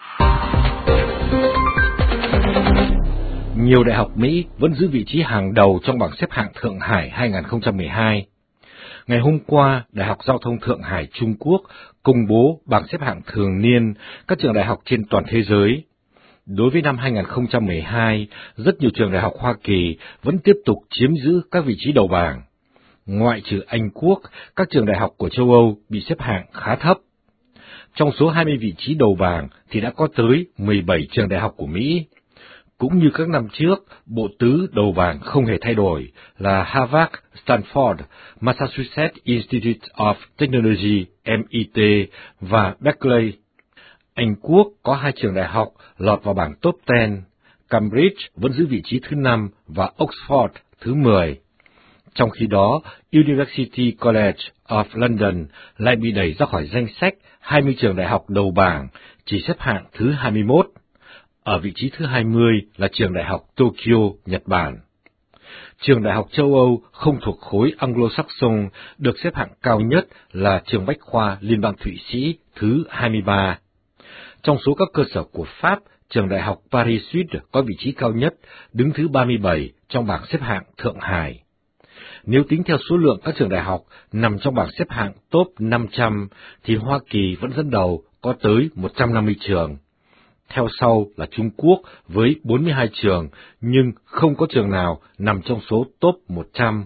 Nhiều đại học Mỹ vẫn giữ vị trí hàng đầu trong bảng xếp hạng Thượng Hải hai nghìn không trăm mười hai. Ngày hôm qua, Đại học Giao thông Thượng Hải Trung Quốc công bố bảng xếp hạng thường niên các trường đại học trên toàn thế giới. Đối với năm hai nghìn không trăm mười hai, rất nhiều trường đại học Hoa Kỳ vẫn tiếp tục chiếm giữ các vị trí đầu bảng. Ngoại trừ Anh Quốc, các trường đại học của châu Âu bị xếp hạng khá thấp. Trong số hai mươi vị trí đầu bảng thì đã có tới mười bảy trường đại học của Mỹ. Cũng như các năm trước, bộ tứ đầu bảng không hề thay đổi là Harvard, Stanford, Massachusetts Institute of Technology M I T và Berkeley. Anh Quốc có hai trường đại học lọt vào bảng top mười, Cambridge vẫn giữ vị trí thứ năm và Oxford thứ mười. Trong khi đó, University College of London lại bị đẩy ra khỏi danh sách hai mươi trường đại học đầu bảng, chỉ xếp hạng thứ hai mươi mốt. Ở vị trí thứ hai mươi là trường đại học Tokyo, Nhật Bản. Trường đại học châu Âu không thuộc khối Anglo-Saxon được xếp hạng cao nhất là trường Bách khoa Liên bang Thụy Sĩ thứ hai mươi ba. Trong số các cơ sở của Pháp, trường đại học Paris Sud có vị trí cao nhất, đứng thứ ba mươi bảy trong bảng xếp hạng Thượng Hải. Nếu tính theo số lượng các trường đại học nằm trong bảng xếp hạng top năm trăm, thì Hoa Kỳ vẫn dẫn đầu có tới một trăm năm mươi trường. Theo sau là Trung Quốc với bốn mươi hai trường, nhưng không có trường nào nằm trong số top một trăm.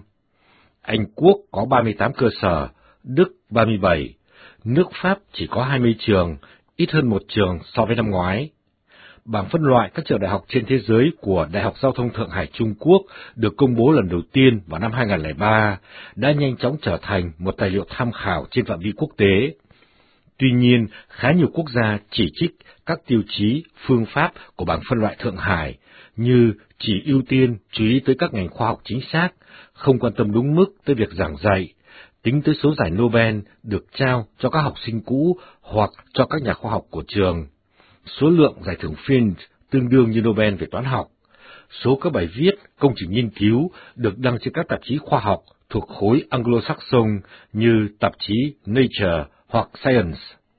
Anh Quốc có ba mươi tám cơ sở, Đức ba mươi bảy, nước Pháp chỉ có hai mươi trường, ít hơn một trường so với năm ngoái. Bảng phân loại các trường đại học trên thế giới của Đại học Giao thông Thượng Hải Trung Quốc được công bố lần đầu tiên vào năm hai nghìn không trăm lẻ ba, đã nhanh chóng trở thành một tài liệu tham khảo trên phạm vi quốc tế. Tuy nhiên, khá nhiều quốc gia chỉ trích các tiêu chí, phương pháp của bảng phân loại Thượng Hải như chỉ ưu tiên chú ý tới các ngành khoa học chính xác, không quan tâm đúng mức tới việc giảng dạy, tính tới số giải Nobel được trao cho các học sinh cũ hoặc cho các nhà khoa học của trường, số lượng giải thưởng Fields tương đương như Nobel về toán học, số các bài viết, công trình nghiên cứu được đăng trên các tạp chí khoa học thuộc khối Anglo-Saxon như tạp chí Nature hoặc Science.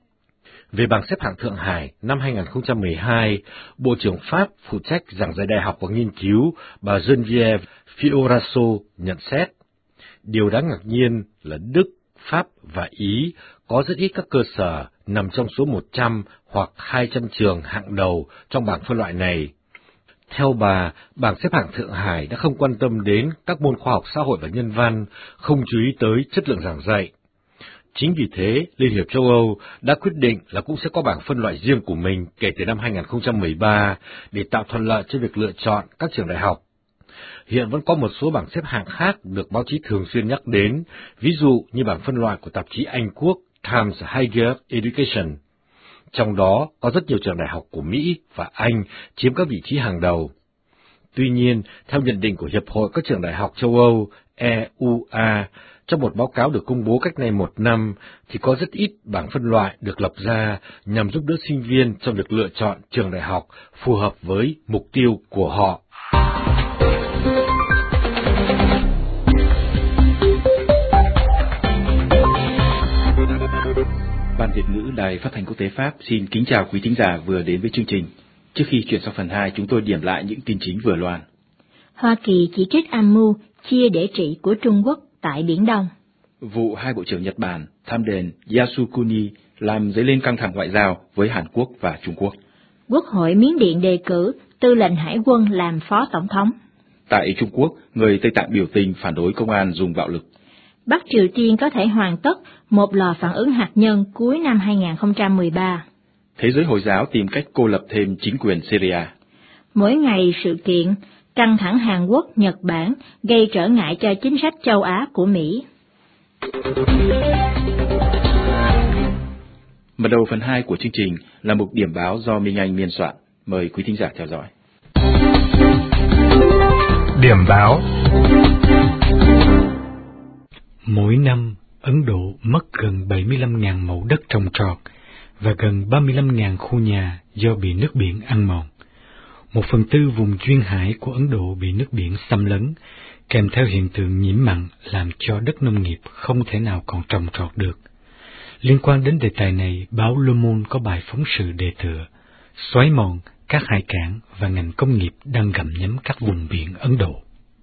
Về bảng xếp hạng Thượng Hải năm hai nghìn không trăm mười hai, Bộ trưởng Pháp phụ trách giảng dạy đại học và nghiên cứu bà Geneviève Fioraso nhận xét, điều đáng ngạc nhiên là Đức, Pháp và Ý có rất ít các cơ sở nằm trong số một trăm hoặc hai trăm trường hạng đầu trong bảng phân loại này. Theo bà, bảng xếp hạng Thượng Hải đã không quan tâm đến các môn khoa học xã hội và nhân văn, không chú ý tới chất lượng giảng dạy. Chính vì thế, Liên hiệp châu Âu đã quyết định là cũng sẽ có bảng phân loại riêng của mình kể từ năm hai nghìn không trăm mười ba để tạo thuận lợi cho việc lựa chọn các trường đại học. Hiện vẫn có một số bảng xếp hạng khác được báo chí thường xuyên nhắc đến, ví dụ như bảng phân loại của tạp chí Anh Quốc Times Higher Education. Trong đó có rất nhiều trường đại học của Mỹ và Anh chiếm các vị trí hàng đầu. Tuy nhiên, theo nhận định của Hiệp hội các trường đại học châu Âu E U A, Trong một báo cáo được công bố cách đây một năm, thì có rất ít bảng phân loại được lập ra nhằm giúp đỡ sinh viên trong việc lựa chọn trường đại học phù hợp với mục tiêu của họ. Ban Việt ngữ Đài Phát thanh Quốc tế Pháp xin kính chào quý thính giả vừa đến với chương trình. Trước khi chuyển sang phần hai, chúng tôi điểm lại những tin chính vừa loan. Hoa Kỳ chỉ trích âm mưu chia để trị của Trung Quốc tại Biển Đông. Vụ hai bộ trưởng Nhật Bản thăm đền Yasukuni làm dấy lên căng thẳng ngoại giao với Hàn Quốc và Trung Quốc. Quốc hội Miến Điện đề cử tư lệnh hải quân làm phó tổng thống. Tại Trung Quốc, người Tây Tạng biểu tình phản đối công an dùng bạo lực. Bắc Triều Tiên có thể hoàn tất một lò phản ứng hạt nhân cuối năm hai không một ba. Thế giới Hồi giáo tìm cách cô lập thêm chính quyền Syria. Mỗi ngày sự kiện, căng thẳng Hàn Quốc, Nhật Bản gây trở ngại cho chính sách châu Á của Mỹ. Mở đầu phần hai của chương trình là mục điểm báo do Minh Anh biên soạn. Mời quý thính giả theo dõi. Điểm báo. Mỗi năm, Ấn Độ mất gần bảy mươi lăm nghìn mẫu đất trồng trọt và gần ba mươi lăm nghìn khu nhà do bị nước biển ăn mòn. Một phần tư vùng duyên hải của Ấn Độ bị nước biển xâm lấn, kèm theo hiện tượng nhiễm mặn làm cho đất nông nghiệp không thể nào còn trồng trọt được. Liên quan đến đề tài này, báo Le Monde có bài phóng sự đề tựa "Xói mòn, các hải cảng và ngành công nghiệp đang gặm nhấm các vùng biển Ấn Độ".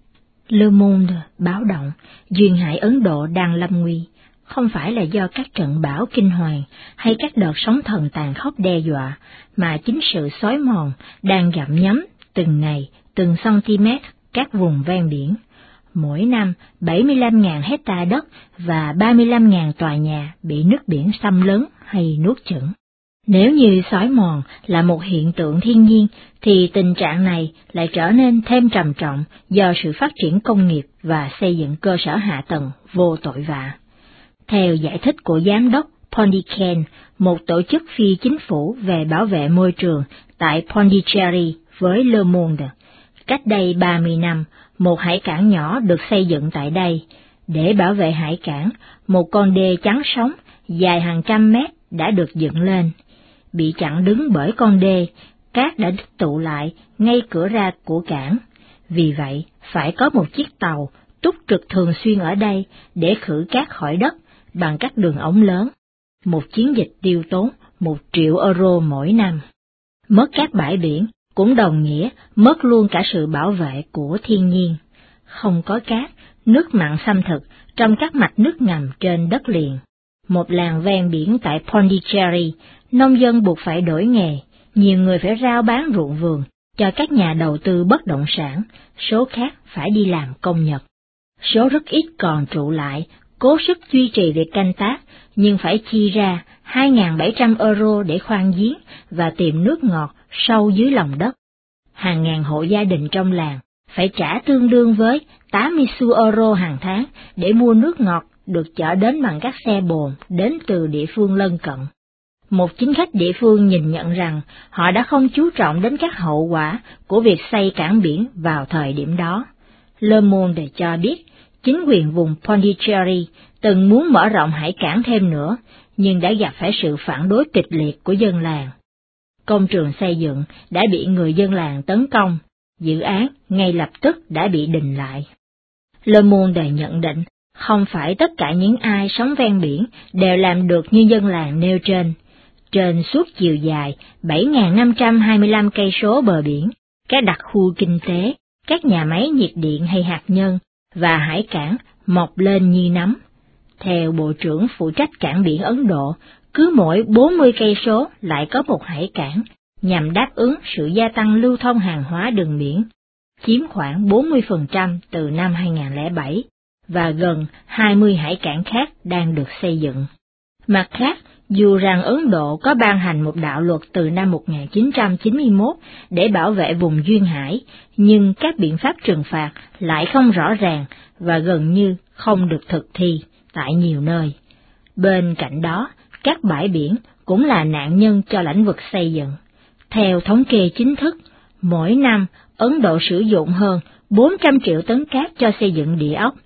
Le Monde báo động, duyên hải Ấn Độ đang lâm nguy, không phải là do các trận bão kinh hoàng hay các đợt sóng thần tàn khốc đe dọa, mà chính sự xói mòn đang gặm nhấm từng ngày, từng cm các vùng ven biển. Mỗi năm, bảy mươi lăm nghìn hecta đất và ba mươi lăm nghìn tòa nhà bị nước biển xâm lấn hay nuốt chửng. Nếu như xói mòn là một hiện tượng thiên nhiên, thì tình trạng này lại trở nên thêm trầm trọng do sự phát triển công nghiệp và xây dựng cơ sở hạ tầng vô tội vạ. Theo giải thích của Giám đốc Pondicherry, một tổ chức phi chính phủ về bảo vệ môi trường tại Pondicherry với Le Monde, cách đây ba mươi năm, một hải cảng nhỏ được xây dựng tại đây. Để bảo vệ hải cảng, một con đê chắn sóng dài hàng trăm mét đã được dựng lên. Bị chặn đứng bởi con đê, cát đã tích tụ lại ngay cửa ra của cảng. Vì vậy, phải có một chiếc tàu túc trực thường xuyên ở đây để khử cát khỏi đất bằng các đường ống lớn. Một chiến dịch tiêu tốn một triệu euro mỗi năm. Mất các bãi biển cũng đồng nghĩa mất luôn cả sự bảo vệ của thiên nhiên. Không có cát, nước mặn xâm thực trong các mạch nước ngầm trên đất liền. Một làng ven biển tại Pondicherry, nông dân buộc phải đổi nghề, nhiều người phải rao bán ruộng vườn cho các nhà đầu tư bất động sản, số khác phải đi làm công nhật. Số rất ít còn trụ lại, cố sức duy trì việc canh tác, nhưng phải chi ra hai nghìn bảy trăm euro để khoan giếng và tìm nước ngọt sâu dưới lòng đất. Hàng ngàn hộ gia đình trong làng phải trả tương đương với tám mươi xu euro hàng tháng để mua nước ngọt được chở đến bằng các xe bồn đến từ địa phương lân cận. Một chính khách địa phương nhìn nhận rằng họ đã không chú trọng đến các hậu quả của việc xây cảng biển vào thời điểm đó. Le Monde cho biết, chính quyền vùng Pondicherry từng muốn mở rộng hải cảng thêm nữa, nhưng đã gặp phải sự phản đối kịch liệt của dân làng. Công trường xây dựng đã bị người dân làng tấn công, dự án ngay lập tức đã bị đình lại. Le Monde nhận định, không phải tất cả những ai sống ven biển đều làm được như dân làng nêu trên. Trên suốt chiều dài bảy nghìn năm trăm hai mươi lăm cây số bờ biển, các đặc khu kinh tế, các nhà máy nhiệt điện hay hạt nhân và hải cảng mọc lên như nấm. Theo Bộ trưởng phụ trách cảng biển Ấn Độ, cứ mỗi bốn mươi cây số lại có một hải cảng, nhằm đáp ứng sự gia tăng lưu thông hàng hóa đường biển, chiếm khoảng bốn mươi phần trăm từ năm hai nghìn không trăm lẻ bảy, và gần hai mươi hải cảng khác đang được xây dựng. Mặt khác, dù rằng Ấn Độ có ban hành một đạo luật từ năm một nghìn chín trăm chín mươi mốt để bảo vệ vùng duyên hải, nhưng các biện pháp trừng phạt lại không rõ ràng và gần như không được thực thi tại nhiều nơi. Bên cạnh đó, các bãi biển cũng là nạn nhân cho lĩnh vực xây dựng. Theo thống kê chính thức, mỗi năm Ấn Độ sử dụng hơn bốn trăm triệu tấn cát cho xây dựng địa ốc,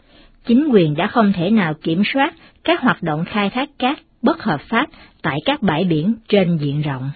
chính quyền đã không thể nào kiểm soát các hoạt động khai thác cát bất hợp pháp tại các bãi biển trên diện rộng.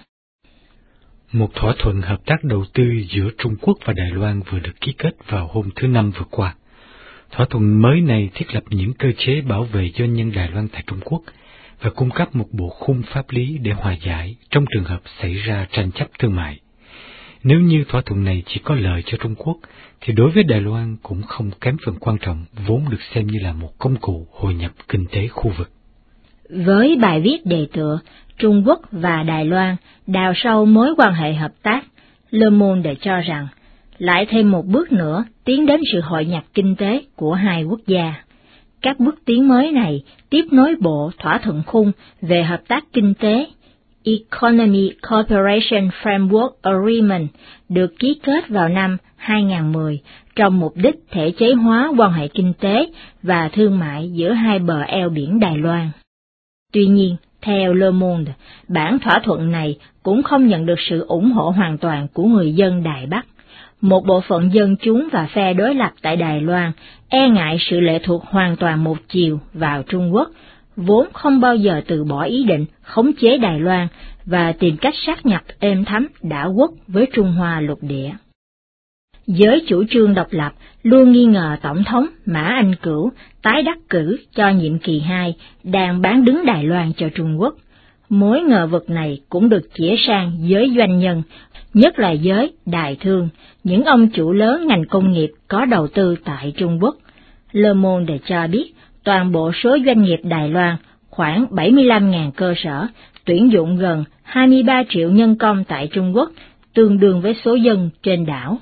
Một thỏa thuận hợp tác đầu tư giữa Trung Quốc và Đài Loan vừa được ký kết vào hôm thứ Năm vừa qua. Thỏa thuận mới này thiết lập những cơ chế bảo vệ doanh nhân Đài Loan tại Trung Quốc và cung cấp một bộ khung pháp lý để hòa giải trong trường hợp xảy ra tranh chấp thương mại. Nếu như thỏa thuận này chỉ có lợi cho Trung Quốc, thì đối với Đài Loan cũng không kém phần quan trọng, vốn được xem như là một công cụ hội nhập kinh tế khu vực. Với bài viết đề tựa Trung Quốc và Đài Loan đào sâu mối quan hệ hợp tác, Le Monde cho rằng lại thêm một bước nữa tiến đến sự hội nhập kinh tế của hai quốc gia. Các bước tiến mới này tiếp nối bộ thỏa thuận khung về hợp tác kinh tế Economy Cooperation Framework Agreement được ký kết vào năm hai nghìn không trăm mười trong mục đích thể chế hóa quan hệ kinh tế và thương mại giữa hai bờ eo biển Đài Loan. Tuy nhiên, theo Le Monde, bản thỏa thuận này cũng không nhận được sự ủng hộ hoàn toàn của người dân Đài Bắc. Một bộ phận dân chúng và phe đối lập tại Đài Loan e ngại sự lệ thuộc hoàn toàn một chiều vào Trung Quốc, vốn không bao giờ từ bỏ ý định khống chế Đài Loan và tìm cách sát nhập êm thấm đảo quốc với Trung Hoa lục địa. Giới chủ trương độc lập luôn nghi ngờ Tổng thống Mã Anh Cửu tái đắc cử cho nhiệm kỳ hai đang bán đứng Đài Loan cho Trung Quốc. Mối ngờ vực này cũng được chĩa sang giới doanh nhân, nhất là giới đài thương, những ông chủ lớn ngành công nghiệp có đầu tư tại Trung Quốc. Le Monde cho biết toàn bộ số doanh nghiệp Đài Loan khoảng bảy mươi lăm nghìn cơ sở, tuyển dụng gần hai mươi ba triệu nhân công tại Trung Quốc, tương đương với số dân trên đảo.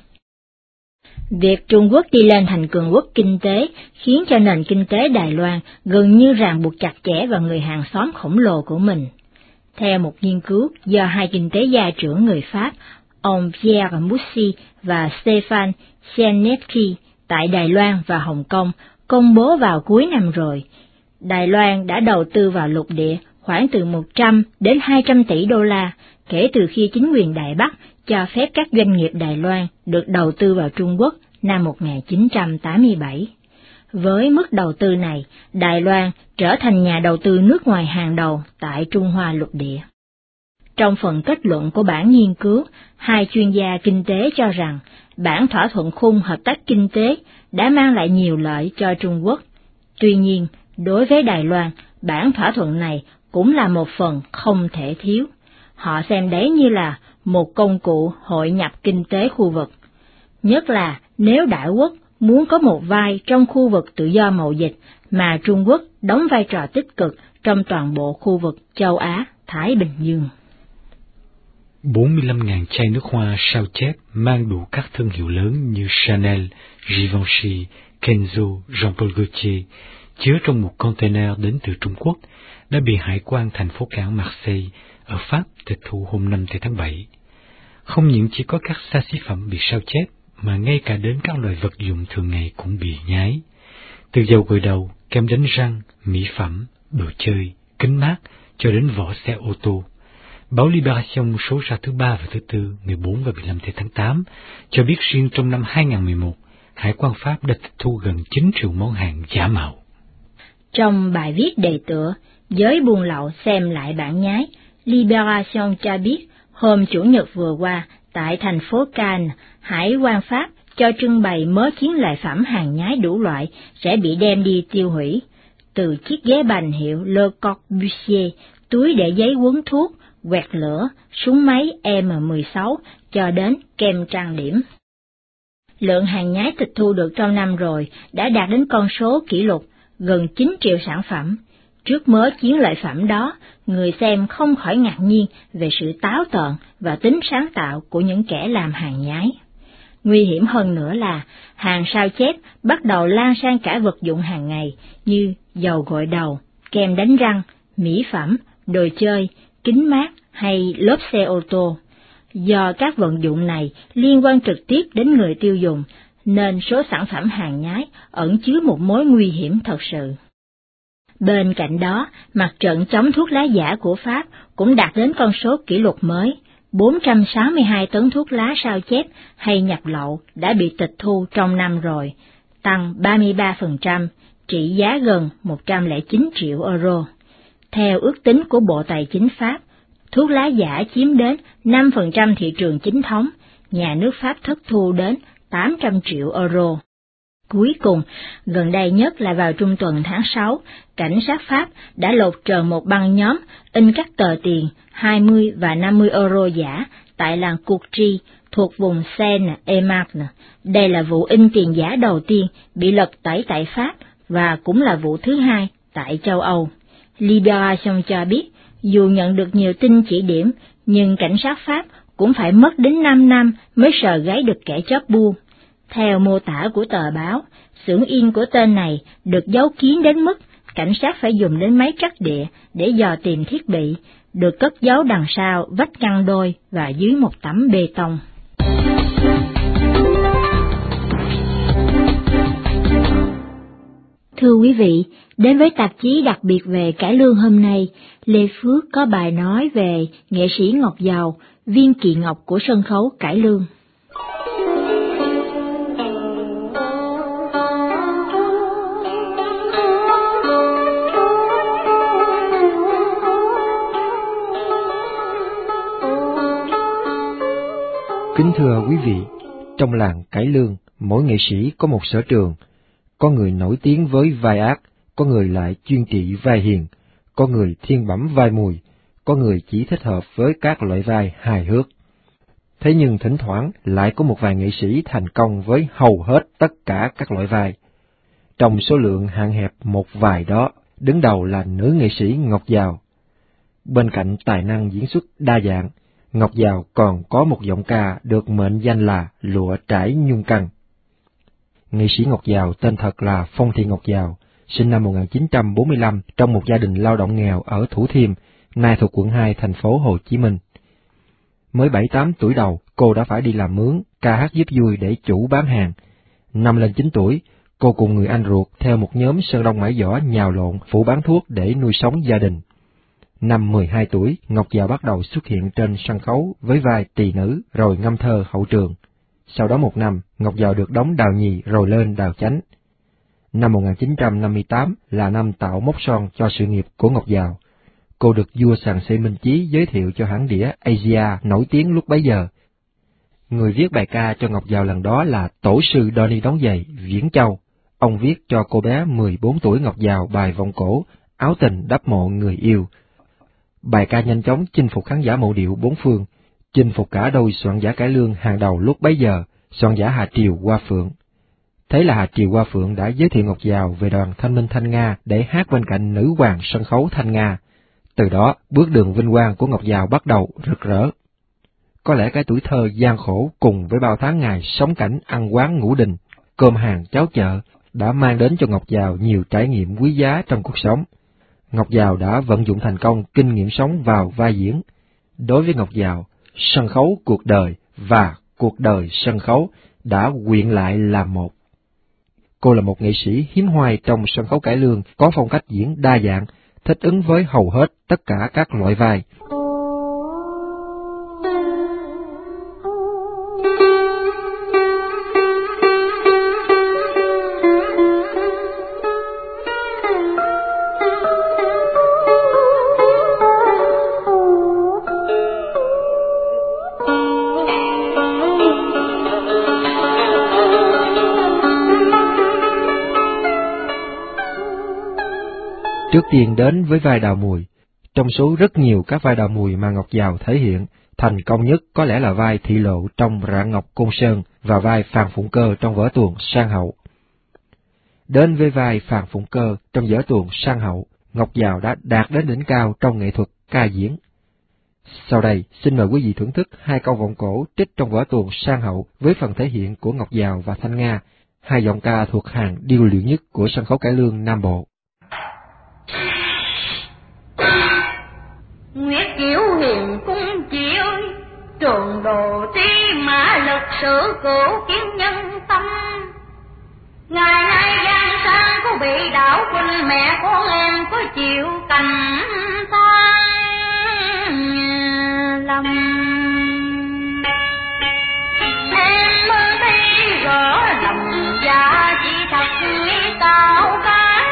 Việc Trung Quốc đi lên thành cường quốc kinh tế khiến cho nền kinh tế Đài Loan gần như ràng buộc chặt chẽ vào người hàng xóm khổng lồ của mình. Theo một nghiên cứu do hai kinh tế gia trưởng người Pháp, ông Pierre Moussi và Stéphane Sienetki tại Đài Loan và Hồng Kông công bố vào cuối năm rồi, Đài Loan đã đầu tư vào lục địa khoảng từ một trăm đến hai trăm tỷ đô la kể từ khi chính quyền Đài Bắc cho phép các doanh nghiệp Đài Loan được đầu tư vào Trung Quốc năm một nghìn chín trăm tám mươi bảy. Với mức đầu tư này, Đài Loan trở thành nhà đầu tư nước ngoài hàng đầu tại Trung Hoa lục địa. Trong phần kết luận của bản nghiên cứu, hai chuyên gia kinh tế cho rằng bản thỏa thuận khung hợp tác kinh tế đã mang lại nhiều lợi cho Trung Quốc. Tuy nhiên, đối với Đài Loan, bản thỏa thuận này cũng là một phần không thể thiếu. Họ xem đấy như là một công cụ hội nhập kinh tế khu vực. Nhất là nếu đảo quốc muốn có một vai trong khu vực tự do mậu dịch mà Trung Quốc đóng vai trò tích cực trong toàn bộ khu vực châu Á, Thái Bình Dương. bốn mươi lăm nghìn chai nước hoa sao chép mang đủ các thương hiệu lớn như Chanel, Givenchy, Kenzo, Jean-Paul Gaultier chứa trong một container đến từ Trung Quốc đã bị hải quan thành phố cảng Marseille ở Pháp tịch thu hôm năm tháng bảy. Không những chỉ có các xa xỉ phẩm bị sao chép, mà ngay cả đến các loại vật dụng thường ngày cũng bị nhái. Từ dầu gội đầu, kem đánh răng, mỹ phẩm, đồ chơi, kính mát, cho đến vỏ xe ô tô. Báo Libération số ra thứ ba và thứ tư, ngày bốn và mười lăm tháng tám, cho biết riêng trong năm hai nghìn không trăm mười một, Hải quan Pháp đã tịch thu gần chín triệu món hàng giả mạo. Trong bài viết đề tựa, giới buôn lậu xem lại bản nhái, Libération cho biết hôm Chủ nhật vừa qua, tại thành phố Cannes, Hải quan Pháp cho trưng bày mớ chiến lợi phẩm hàng nhái đủ loại sẽ bị đem đi tiêu hủy, từ chiếc ghế bành hiệu Le Corbusier, túi để giấy quấn thuốc, quẹt lửa, súng máy M mười sáu cho đến kem trang điểm. Lượng hàng nhái tịch thu được trong năm rồi đã đạt đến con số kỷ lục gần chín triệu sản phẩm. Trước mớ chiến lợi phẩm đó, người xem không khỏi ngạc nhiên về sự táo tợn và tính sáng tạo của những kẻ làm hàng nhái. Nguy hiểm hơn nữa là hàng sao chép bắt đầu lan sang cả vật dụng hàng ngày như dầu gội đầu, kem đánh răng, mỹ phẩm, đồ chơi, kính mát hay lốp xe ô tô. Do các vận dụng này liên quan trực tiếp đến người tiêu dùng, nên số sản phẩm hàng nhái ẩn chứa một mối nguy hiểm thật sự. Bên cạnh đó, mặt trận chống thuốc lá giả của Pháp cũng đạt đến con số kỷ lục mới, bốn trăm sáu mươi hai tấn thuốc lá sao chép hay nhập lậu đã bị tịch thu trong năm rồi, tăng ba mươi ba phần trăm, trị giá gần một trăm lẻ chín triệu euro. Theo ước tính của Bộ Tài chính Pháp, thuốc lá giả chiếm đến năm phần trăm thị trường chính thống, nhà nước Pháp thất thu đến tám trăm triệu euro. Cuối cùng, gần đây nhất là vào trung tuần tháng sáu, cảnh sát Pháp đã lột trần một băng nhóm in các tờ tiền hai mươi và năm mươi euro giả tại làng Courtrai thuộc vùng Seine-et-Marne. Đây là vụ in tiền giả đầu tiên bị lật tẩy tại Pháp và cũng là vụ thứ hai tại châu Âu. Libération cho biết, dù nhận được nhiều tin chỉ điểm, nhưng cảnh sát Pháp cũng phải mất đến năm năm mới sờ gáy được kẻ chóp bu. Theo mô tả của tờ báo, xưởng in của tên này được giấu kín đến mức cảnh sát phải dùng đến máy trắc địa để dò tìm thiết bị, được cất giấu đằng sau vách ngăn đôi và dưới một tấm bê tông. Thưa quý vị, đến với tạp chí đặc biệt về cải lương hôm nay, Lê Phước có bài nói về nghệ sĩ Ngọc Giàu, viên kỳ ngọc của sân khấu cải lương. Kính thưa quý vị, trong làng cải lương, mỗi nghệ sĩ có một sở trường. Có người nổi tiếng với vai ác, có người lại chuyên trị vai hiền, có người thiên bẩm vai mùi, có người chỉ thích hợp với các loại vai hài hước. Thế nhưng thỉnh thoảng lại có một vài nghệ sĩ thành công với hầu hết tất cả các loại vai. Trong số lượng hạn hẹp một vài đó, đứng đầu là nữ nghệ sĩ Ngọc Giàu. Bên cạnh tài năng diễn xuất đa dạng, Ngọc Giàu còn có một giọng ca được mệnh danh là lụa trải nhung căng. Nghệ sĩ Ngọc Giàu tên thật là Phong Thị Ngọc Giàu, sinh năm một nghìn chín trăm bốn mươi lăm trong một gia đình lao động nghèo ở Thủ Thiêm, nay thuộc quận hai thành phố Hồ Chí Minh. Mới bảy tám tuổi đầu, cô đã phải đi làm mướn, ca hát giúp vui để chủ bán hàng. Năm lên chín tuổi, cô cùng người anh ruột theo một nhóm sơn đông mãi giỏ nhào lộn phủ bán thuốc để nuôi sống gia đình. Năm mười hai tuổi, Ngọc Giàu bắt đầu xuất hiện trên sân khấu với vai tỳ nữ rồi ngâm thơ hậu trường. Sau đó một năm, Ngọc Giàu được đóng đào nhì rồi lên đào chánh. Năm một nghìn chín trăm năm mươi tám là năm tạo mốc son cho sự nghiệp của Ngọc Giàu. Cô được vua sàn xê Minh Chí giới thiệu cho hãng đĩa Asia nổi tiếng lúc bấy giờ. Người viết bài ca cho Ngọc Giàu lần đó là tổ sư Donny Đóng Giày, Viễn Châu. Ông viết cho cô bé mười bốn tuổi Ngọc Giàu bài vọng cổ, áo tình đắp mộ người yêu. Bài ca nhanh chóng chinh phục khán giả mộ điệu bốn phương, chinh phục cả đôi soạn giả cải lương hàng đầu lúc bấy giờ, soạn giả Hà Triều, Hoa Phượng. Thế là Hà Triều, Hoa Phượng đã giới thiệu Ngọc Giàu về đoàn Thanh Minh Thanh Nga để hát bên cạnh nữ hoàng sân khấu Thanh Nga. Từ đó, bước đường vinh quang của Ngọc Giàu bắt đầu rực rỡ. Có lẽ cái tuổi thơ gian khổ cùng với bao tháng ngày sống cảnh ăn quán ngủ đình, cơm hàng cháo chợ đã mang đến cho Ngọc Giàu nhiều trải nghiệm quý giá trong cuộc sống. Ngọc Giàu đã vận dụng thành công kinh nghiệm sống vào vai diễn. Đối với Ngọc Giàu, sân khấu cuộc đời và cuộc đời sân khấu đã quyện lại làm một. Cô là một nghệ sĩ hiếm hoài trong sân khấu cải lương, có phong cách diễn đa dạng, thích ứng với hầu hết tất cả các loại vai. Trước tiên đến với vai Đào Mùi. Trong số rất nhiều các vai Đào Mùi mà Ngọc Giàu thể hiện, thành công nhất có lẽ là vai Thị Lộ trong Rạng Ngọc Côn Sơn và vai Phàn Phụng Cơ trong vở tuồng Sang Hậu. Đến với vai Phàn Phụng Cơ trong vở tuồng Sang Hậu, Ngọc Giàu đã đạt đến đỉnh cao trong nghệ thuật ca diễn. Sau đây, xin mời quý vị thưởng thức hai câu vọng cổ trích trong vở tuồng Sang Hậu với phần thể hiện của Ngọc Giàu và Thanh Nga, hai giọng ca thuộc hàng điêu luyện nhất của sân khấu cải lương Nam Bộ. Nguyệt Diệu hiền cung chị ơi, trường đồ tí mã lực sử cửu kiến nhân tâm. Ngày nay gian sang có bị đảo quân, mẹ con em có chịu cành than lòng. Em mới thấy rõ lòng dạ chỉ thật cao cả,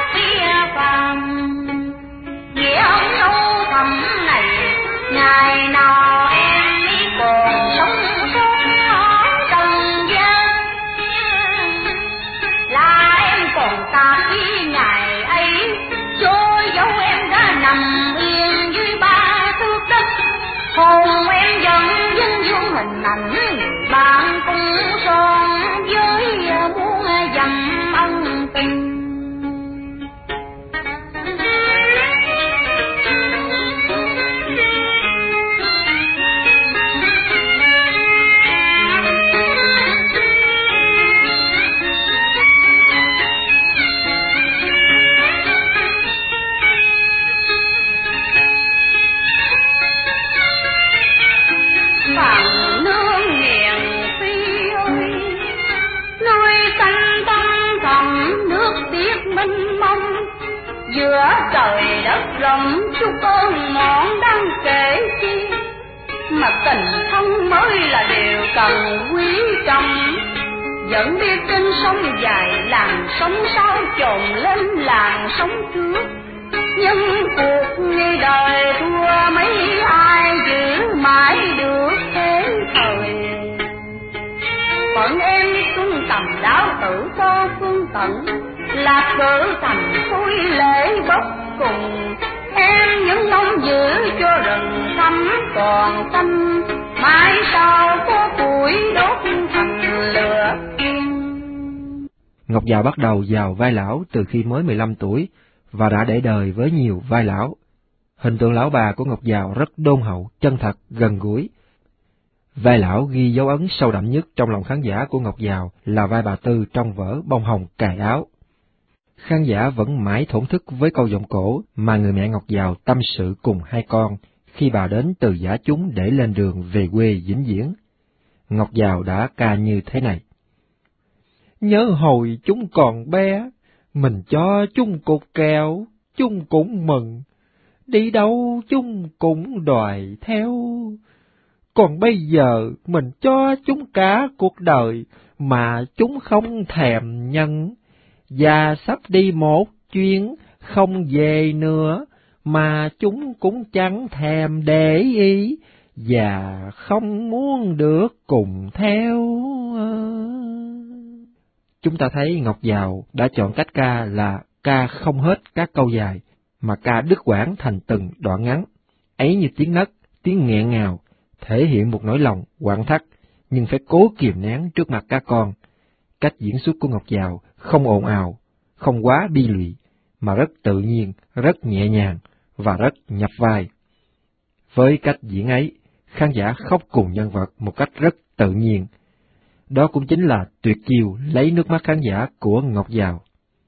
mới là điều cần quý trọng. Vẫn biết trên sông dài làng sóng sao chồn lên làng sóng trước. Nhưng cuộc như đời thua mấy ai giữ mãi được thế thời. Phận em xuân tầm đáo tử cho phương tận, lạc cử thành khối lễ bất cùng. Em những mong giữ cho rừng thắm còn xanh, mãi sau có củi đốt thành lửa. Ngọc Giàu bắt đầu vào vai lão từ khi mới mười lăm tuổi và đã để đời với nhiều vai lão. Hình tượng lão bà của Ngọc Giàu rất đôn hậu, chân thật, gần gũi. Vai lão ghi dấu ấn sâu đậm nhất trong lòng khán giả của Ngọc Giàu là vai bà Tư trong vở Bông Hồng Cài Áo. Khán giả vẫn mãi thổn thức với câu giọng cổ mà người mẹ Ngọc Giàu tâm sự cùng hai con khi bà đến từ Dã Chúng để lên đường về quê vĩnh viễn. Ngọc Giàu đã ca như thế này: Nhớ hồi chúng còn bé, mình cho chúng cục kẹo, chúng cũng mừng, đi đâu chúng cũng đòi theo. Còn bây giờ mình cho chúng cả cuộc đời mà chúng không thèm nhân, và sắp đi một chuyến không về nữa mà chúng cũng chẳng thèm để ý và không muốn được cùng theo. Chúng ta thấy Ngọc Giàu đã chọn cách ca là ca không hết các câu dài, mà ca đứt quãng thành từng đoạn ngắn. Ấy như tiếng nấc, tiếng nghẹn ngào, thể hiện một nỗi lòng quặn thắt, nhưng phải cố kìm nén trước mặt các con. Cách diễn xuất của Ngọc Giàu không ồn ào, không quá bi lụy, mà rất tự nhiên, rất nhẹ nhàng và rất nhập vai. Với cách diễn ấy, khán giả khóc cùng nhân vật một cách rất tự nhiên. Đó cũng chính là tuyệt chiêu lấy nước mắt khán giả của Ngọc Giàu.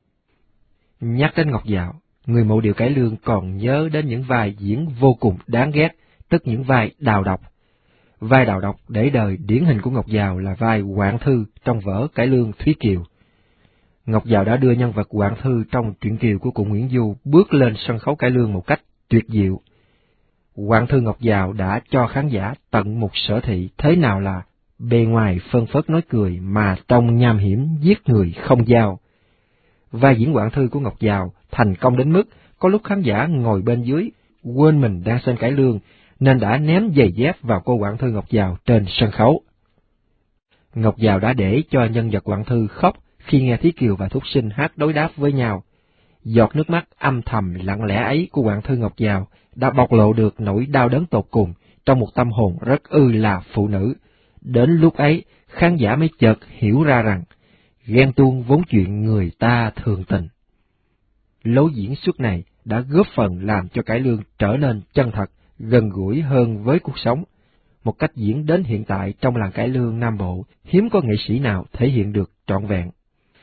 Nhắc đến Ngọc Giàu, người mộ điệu cải lương còn nhớ đến những vai diễn vô cùng đáng ghét, tức những vai đào độc. Vai đào độc để đời điển hình của Ngọc Giàu là vai Hoạn Thư trong vở cải lương Thúy Kiều. Ngọc Giàu đã đưa nhân vật Hoạn Thư trong truyện Kiều của cụ Nguyễn Du bước lên sân khấu cải lương một cách tuyệt diệu. Hoạn Thư Ngọc Giàu đã cho khán giả tận một sở thị thế nào là bề ngoài phơn phớt nói cười mà trong nham hiểm giết người không dao. Vai diễn Hoạn Thư của Ngọc Giàu thành công đến mức có lúc khán giả ngồi bên dưới quên mình đang xem cải lương nên đã ném giày dép vào cô Hoạn Thư Ngọc Giàu trên sân khấu. Ngọc Giàu đã để cho nhân vật Hoạn Thư khóc khi nghe Thúy Kiều và Thúc Sinh hát đối đáp với nhau. Giọt nước mắt âm thầm lặng lẽ ấy của Hoạn Thư Ngọc Giàu đã bộc lộ được nỗi đau đớn tột cùng trong một tâm hồn rất ư là phụ nữ. Đến lúc ấy, khán giả mới chợt hiểu ra rằng, ghen tuông vốn chuyện người ta thường tình. Lối diễn xuất này đã góp phần làm cho cải lương trở nên chân thật, gần gũi hơn với cuộc sống. Một cách diễn đến hiện tại trong làng cải lương Nam Bộ, hiếm có nghệ sĩ nào thể hiện được trọn vẹn.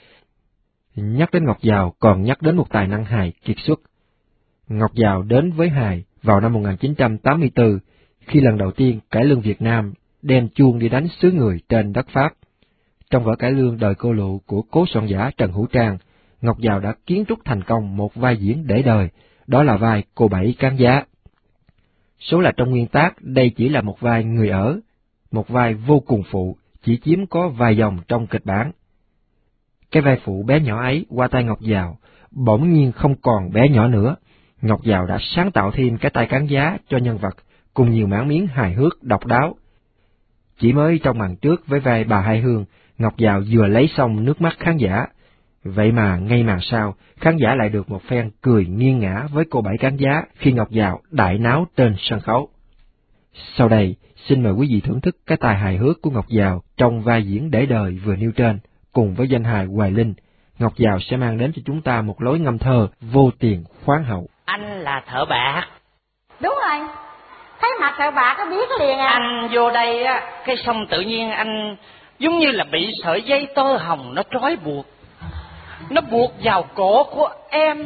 Nhắc đến Ngọc Giàu còn nhắc đến một tài năng hài kiệt xuất. Ngọc Giàu đến với hài vào năm một nghìn chín trăm tám mươi tư, khi lần đầu tiên cải lương Việt Nam đem chuông đi đánh xứ người trên đất Pháp. Trong vở cải lương Đời Cô Lụ của cố soạn giả Trần Hữu Trang, Ngọc Giàu đã kiến trúc thành công một vai diễn để đời, đó là vai cô Bảy Cán Giá. Số là trong nguyên tác đây chỉ là một vai người ở, một vai vô cùng phụ, chỉ chiếm có vài dòng trong kịch bản. Cái vai phụ bé nhỏ ấy qua tay Ngọc Giàu, bỗng nhiên không còn bé nhỏ nữa. Ngọc Giàu đã sáng tạo thêm cái tay cán giá cho nhân vật, cùng nhiều mảng miếng hài hước độc đáo. Chỉ mới trong màn trước với vai bà Hai Hương, Ngọc Giàu vừa lấy xong nước mắt khán giả. Vậy mà ngay màn sau, khán giả lại được một phen cười nghiêng ngã với cô Bảy Cán Giá khi Ngọc Giàu đại náo trên sân khấu. Sau đây, xin mời quý vị thưởng thức cái tài hài hước của Ngọc Giàu trong vai diễn để đời vừa nêu trên, cùng với danh hài Hoài Linh. Ngọc Giàu sẽ mang đến cho chúng ta một lối ngâm thơ vô tiền khoáng hậu. Anh là thợ bạc. Đúng rồi, thấy mặt thợ bạc có biết liền à. Anh vô đây á, cái xong tự nhiên anh giống như là bị sợi dây tơ hồng nó trói buộc, nó buộc vào cổ của em.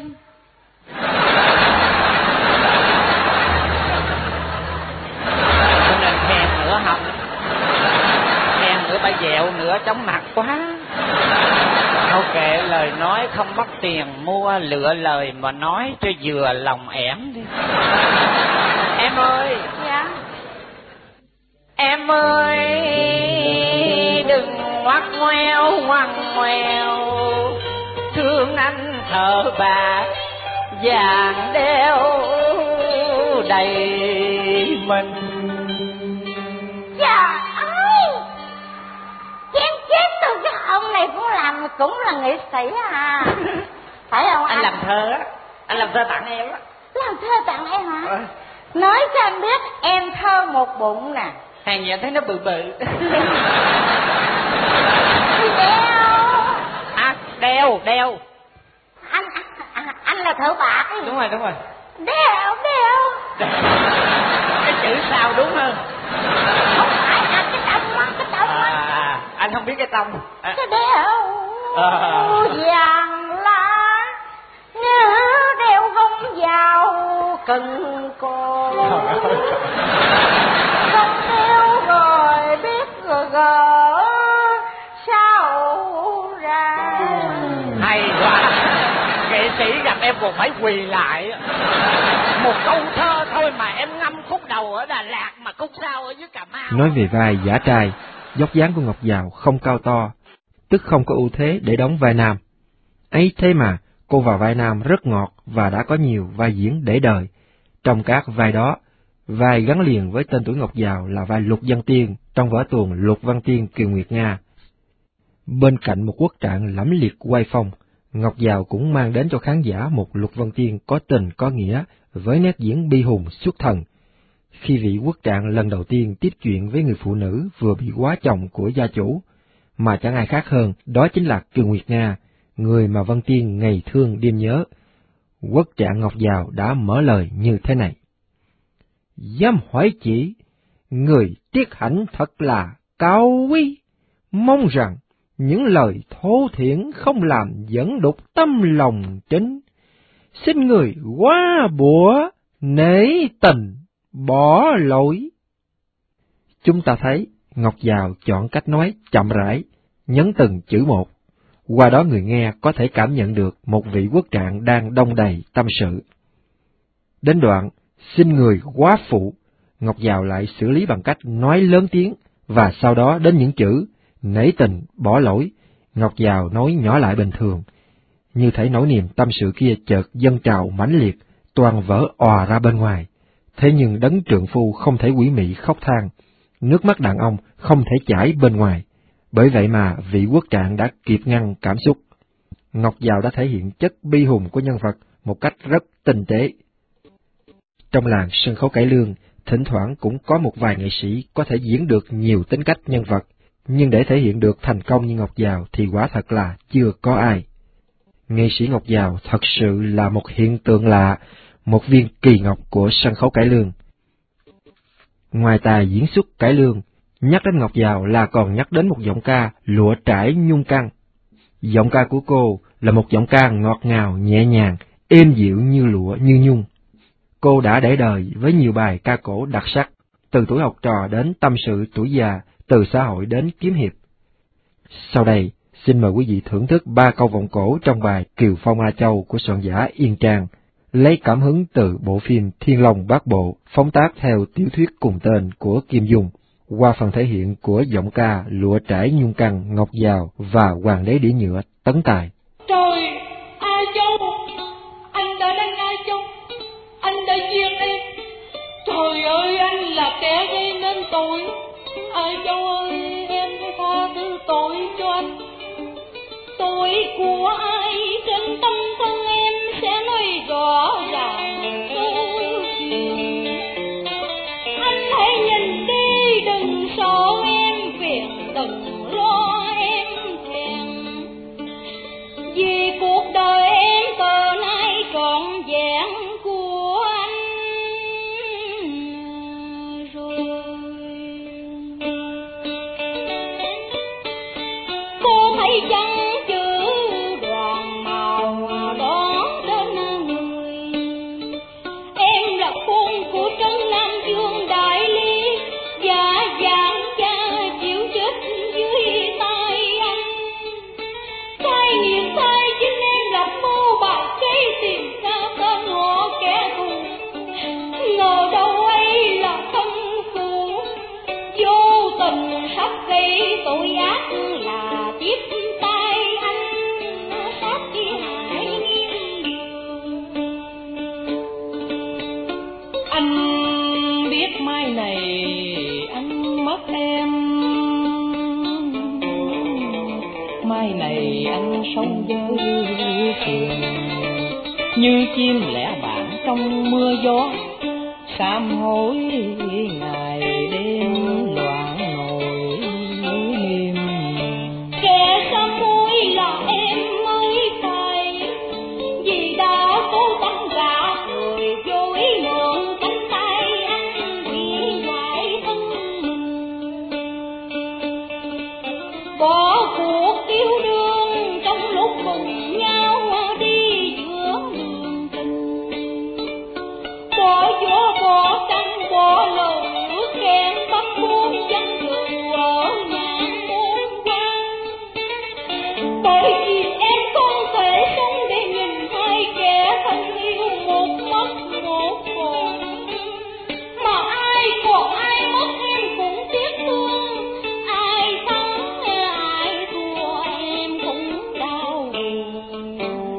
Cho nên khen nữa không, khen nữa bà dẹo nữa chóng mặt quá. Thôi kệ lời nói không mất tiền mua, lựa lời mà nói cho vừa lòng ẻm đi. Em ơi. Dạ. Em ơi đừng ngoắt ngoeo ngoằn ngoèo, thương anh thở bạc vàng đeo đầy mình. Trời ơi, chém chết tôi, cái ông này cũng làm cũng là nghệ sĩ à. Phải không anh? Anh làm thơ á, anh làm thơ tặng em á. Làm thơ tặng em hả? À. Nói cho anh biết em thơ một bụng nè. Hàng gì anh thấy nó bự bự. Đeo. À, đeo, đeo. Anh à, anh là thợ bạc ấy. Đúng rồi, đúng rồi. Đeo, đeo. Cái chữ sao đúng hơn. Không phải là cái tông á, cái tông á. À, anh không biết cái tông. À. Cái đeo à. Vàng lá như đeo gông vào cần cô. Không đeo rồi biết rồi gỡ sao ra. Hay quá. Nghệ sĩ gặp em còn phải quỳ lại. Một câu thơ thôi mà em ngâm khúc đầu ở Đà Lạt mà khúc sau ở dưới Cà Mau. Nói về vai giả trai, dốc dáng của Ngọc Giàu không cao to, tức không có ưu thế để đóng vai nam. Ấy thế mà cô vào vai nam rất ngọt và đã có nhiều vai diễn để đời. Trong các vai đó, vai gắn liền với tên tuổi Ngọc Giàu là vai Lục Văn Tiên trong vở tuồng Lục Văn Tiên Kiều Nguyệt Nga. Bên cạnh một quốc trạng lẫm liệt oai phong, Ngọc Giàu cũng mang đến cho khán giả một Lục Văn Tiên có tình có nghĩa với nét diễn bi hùng xuất thần. Khi vị quốc trạng lần đầu tiên tiếp chuyện với người phụ nữ vừa bị quá chồng của gia chủ, mà chẳng ai khác hơn, đó chính là Kiều Nguyệt Nga, người mà Văn Tiên ngày thương đêm nhớ. Quốc trạng Ngọc Giàu đã mở lời như thế này: Dám hỏi chị, người tiết hạnh thật là cao quý, mong rằng những lời thô thiển không làm dẫn đục tâm lòng chính. Xin người quá bủa, nể tình, bỏ lỗi. Chúng ta thấy Ngọc Giàu chọn cách nói chậm rãi, nhấn từng chữ một. Qua đó người nghe có thể cảm nhận được một vị quốc trạng đang đong đầy tâm sự. Đến đoạn xin người quá phụ, Ngọc Giàu lại xử lý bằng cách nói lớn tiếng, và sau đó đến những chữ nể tình, bỏ lỗi, Ngọc Giàu nói nhỏ lại bình thường. Như thể nỗi niềm tâm sự kia chợt dâng trào mãnh liệt, toàn vỡ òa ra bên ngoài. Thế nhưng đấng trượng phu không thể ủy mị khóc than, nước mắt đàn ông không thể chảy bên ngoài. Bởi vậy mà vị quốc trạng đã kịp ngăn cảm xúc. Ngọc Giàu đã thể hiện chất bi hùng của nhân vật một cách rất tinh tế. Trong làng sân khấu cải lương, thỉnh thoảng cũng có một vài nghệ sĩ có thể diễn được nhiều tính cách nhân vật, nhưng để thể hiện được thành công như Ngọc Giàu thì quả thật là chưa có ai. Nghệ sĩ Ngọc Giàu thật sự là một hiện tượng lạ, một viên kỳ ngọc của sân khấu cải lương. Ngoài tài diễn xuất cải lương, nhắc đến Ngọc Giàu là còn nhắc đến một giọng ca lụa trải nhung căng. Giọng ca của cô là một giọng ca ngọt ngào, nhẹ nhàng, êm dịu như lụa như nhung. Cô đã để đời với nhiều bài ca cổ đặc sắc, từ tuổi học trò đến tâm sự tuổi già, từ xã hội đến kiếm hiệp. Sau đây, xin mời quý vị thưởng thức ba câu vọng cổ trong bài Kiều Phong A Châu của soạn giả Yên Trang, lấy cảm hứng từ bộ phim Thiên Long Bát Bộ, phóng tác theo tiểu thuyết cùng tên của Kim Dung, qua phần thể hiện của giọng ca lụa trải nhung căng Ngọc Giàu và hoàng đế đĩa nhựa Tấn Tài. Trời, A Châu, anh đã đánh A Châu, anh đã giết em. Trời ơi, anh là kẻ gây nên tội. A Châu ơi, em phải tha thứ tội cho anh. Tội của ai trên tâm thân em sẽ nói rõ ràng. Anh hãy nhìn đi, đừng sợ em phiền, đừng lo em thèm. Vì cuộc đời em từ nay trọn vẹn của anh rồi. Cô thấy chăng chữ đoàn màu đó trên người em là khuôn của trấn Nam Dương đại lý, và dạng cha chịu chết dưới tay anh. Sai nghiệp sai chính em lập mưu bạc kế tìm ra tên họ kẻ thù, ngờ đâu ấy là thân phượng vô mai này anh sống với thuyền, như chim lẻ bảng trong mưa gió, sám hối ngày đêm loạn nổi niềm. Kẻ sám hối là em mới phải, vì đã cố tâm gả người vô ý mượn cánh tay anh bị dại thân. Bỏ cuộc yêu đương trong lúc cùng nhau đi giữa đường tình, bỏ gió bỏ trăng bỏ lửa khen bắt buông dân cừu ở ngàn muôn quan. Bởi vì em không thể sống để nhìn hai kẻ thân yêu một mất một còn, mà ai còn ai mất em cũng tiếc thương, ai thắng ai thua em cũng đau buồn.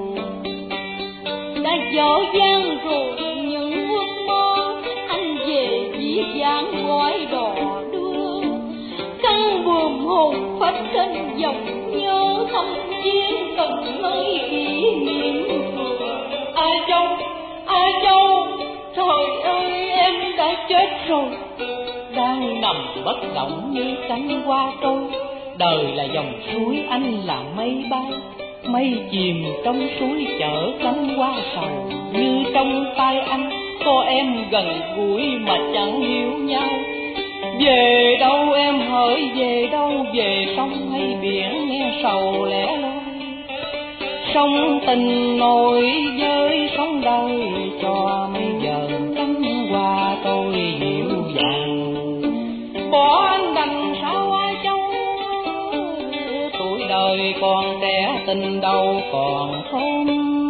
Đã dở dang rồi những ước mơ, anh về dĩ dãn gói đò đưa, căng buồm hồn phách trên dòng nhớ thăm chiến từng nơi kỷ niệm vừa. Ai Châu, Ai Châu, trời ơi em đã chết rồi, đang nằm bất động như cánh hoa trôi. Đời là dòng suối, anh là mây bay, mây chìm trong suối chở cánh hoa sầu. Như trong tay anh có em gần gũi mà chẳng hiểu nhau. Về đâu em hỡi, về đâu, về sông hay biển nghe sầu lẻ loi. Sông tình nổi với sóng đời, cho mấy giờ cánh hoa tôi dịu dàng. Bỏ anh đành sao Ai Châu, tuổi đời còn trẻ tình đâu còn thôn.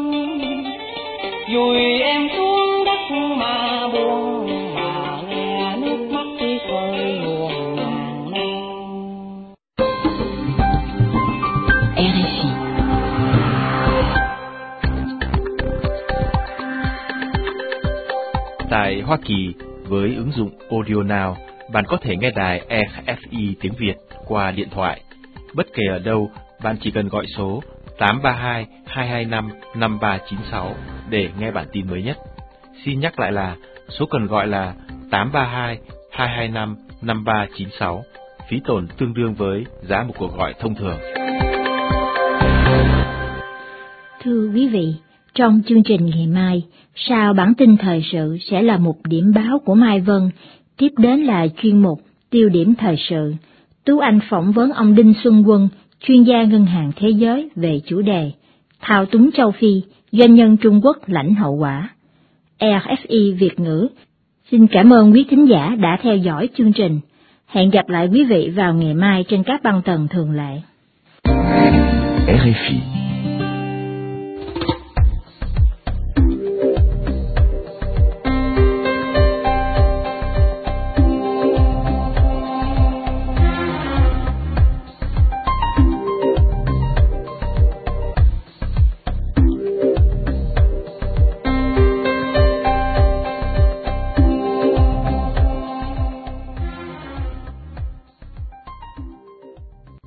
Vùi em xuống đất mà buồn, mà nghe nước mắt đi khơi luồng ngàn năm. rờ ép i. Tại Hoa Kỳ, với ứng dụng Audio Now, bạn có thể nghe đài rờ ép i tiếng Việt qua điện thoại. Bất kể ở đâu, bạn chỉ cần gọi số tám ba hai, hai hai năm, năm ba chín sáu để nghe bản tin mới nhất. Xin nhắc lại là số cần gọi là tám ba hai, hai hai năm, năm ba chín sáu, phí tổn tương đương với giá một cuộc gọi thông thường. Thưa quý vị, trong chương trình ngày mai, sau bản tin thời sự sẽ là một điểm báo của Mai Vân, tiếp đến là chuyên mục Tiêu điểm thời sự. Tú Anh phỏng vấn ông Đinh Xuân Quân, chuyên gia ngân hàng thế giới về chủ đề thao túng châu Phi, doanh nhân Trung Quốc lãnh hậu quả. rờ ép i Việt ngữ xin cảm ơn quý thính giả đã theo dõi chương trình. Hẹn gặp lại quý vị vào ngày mai trên các băng tần thường lệ. rờ ép i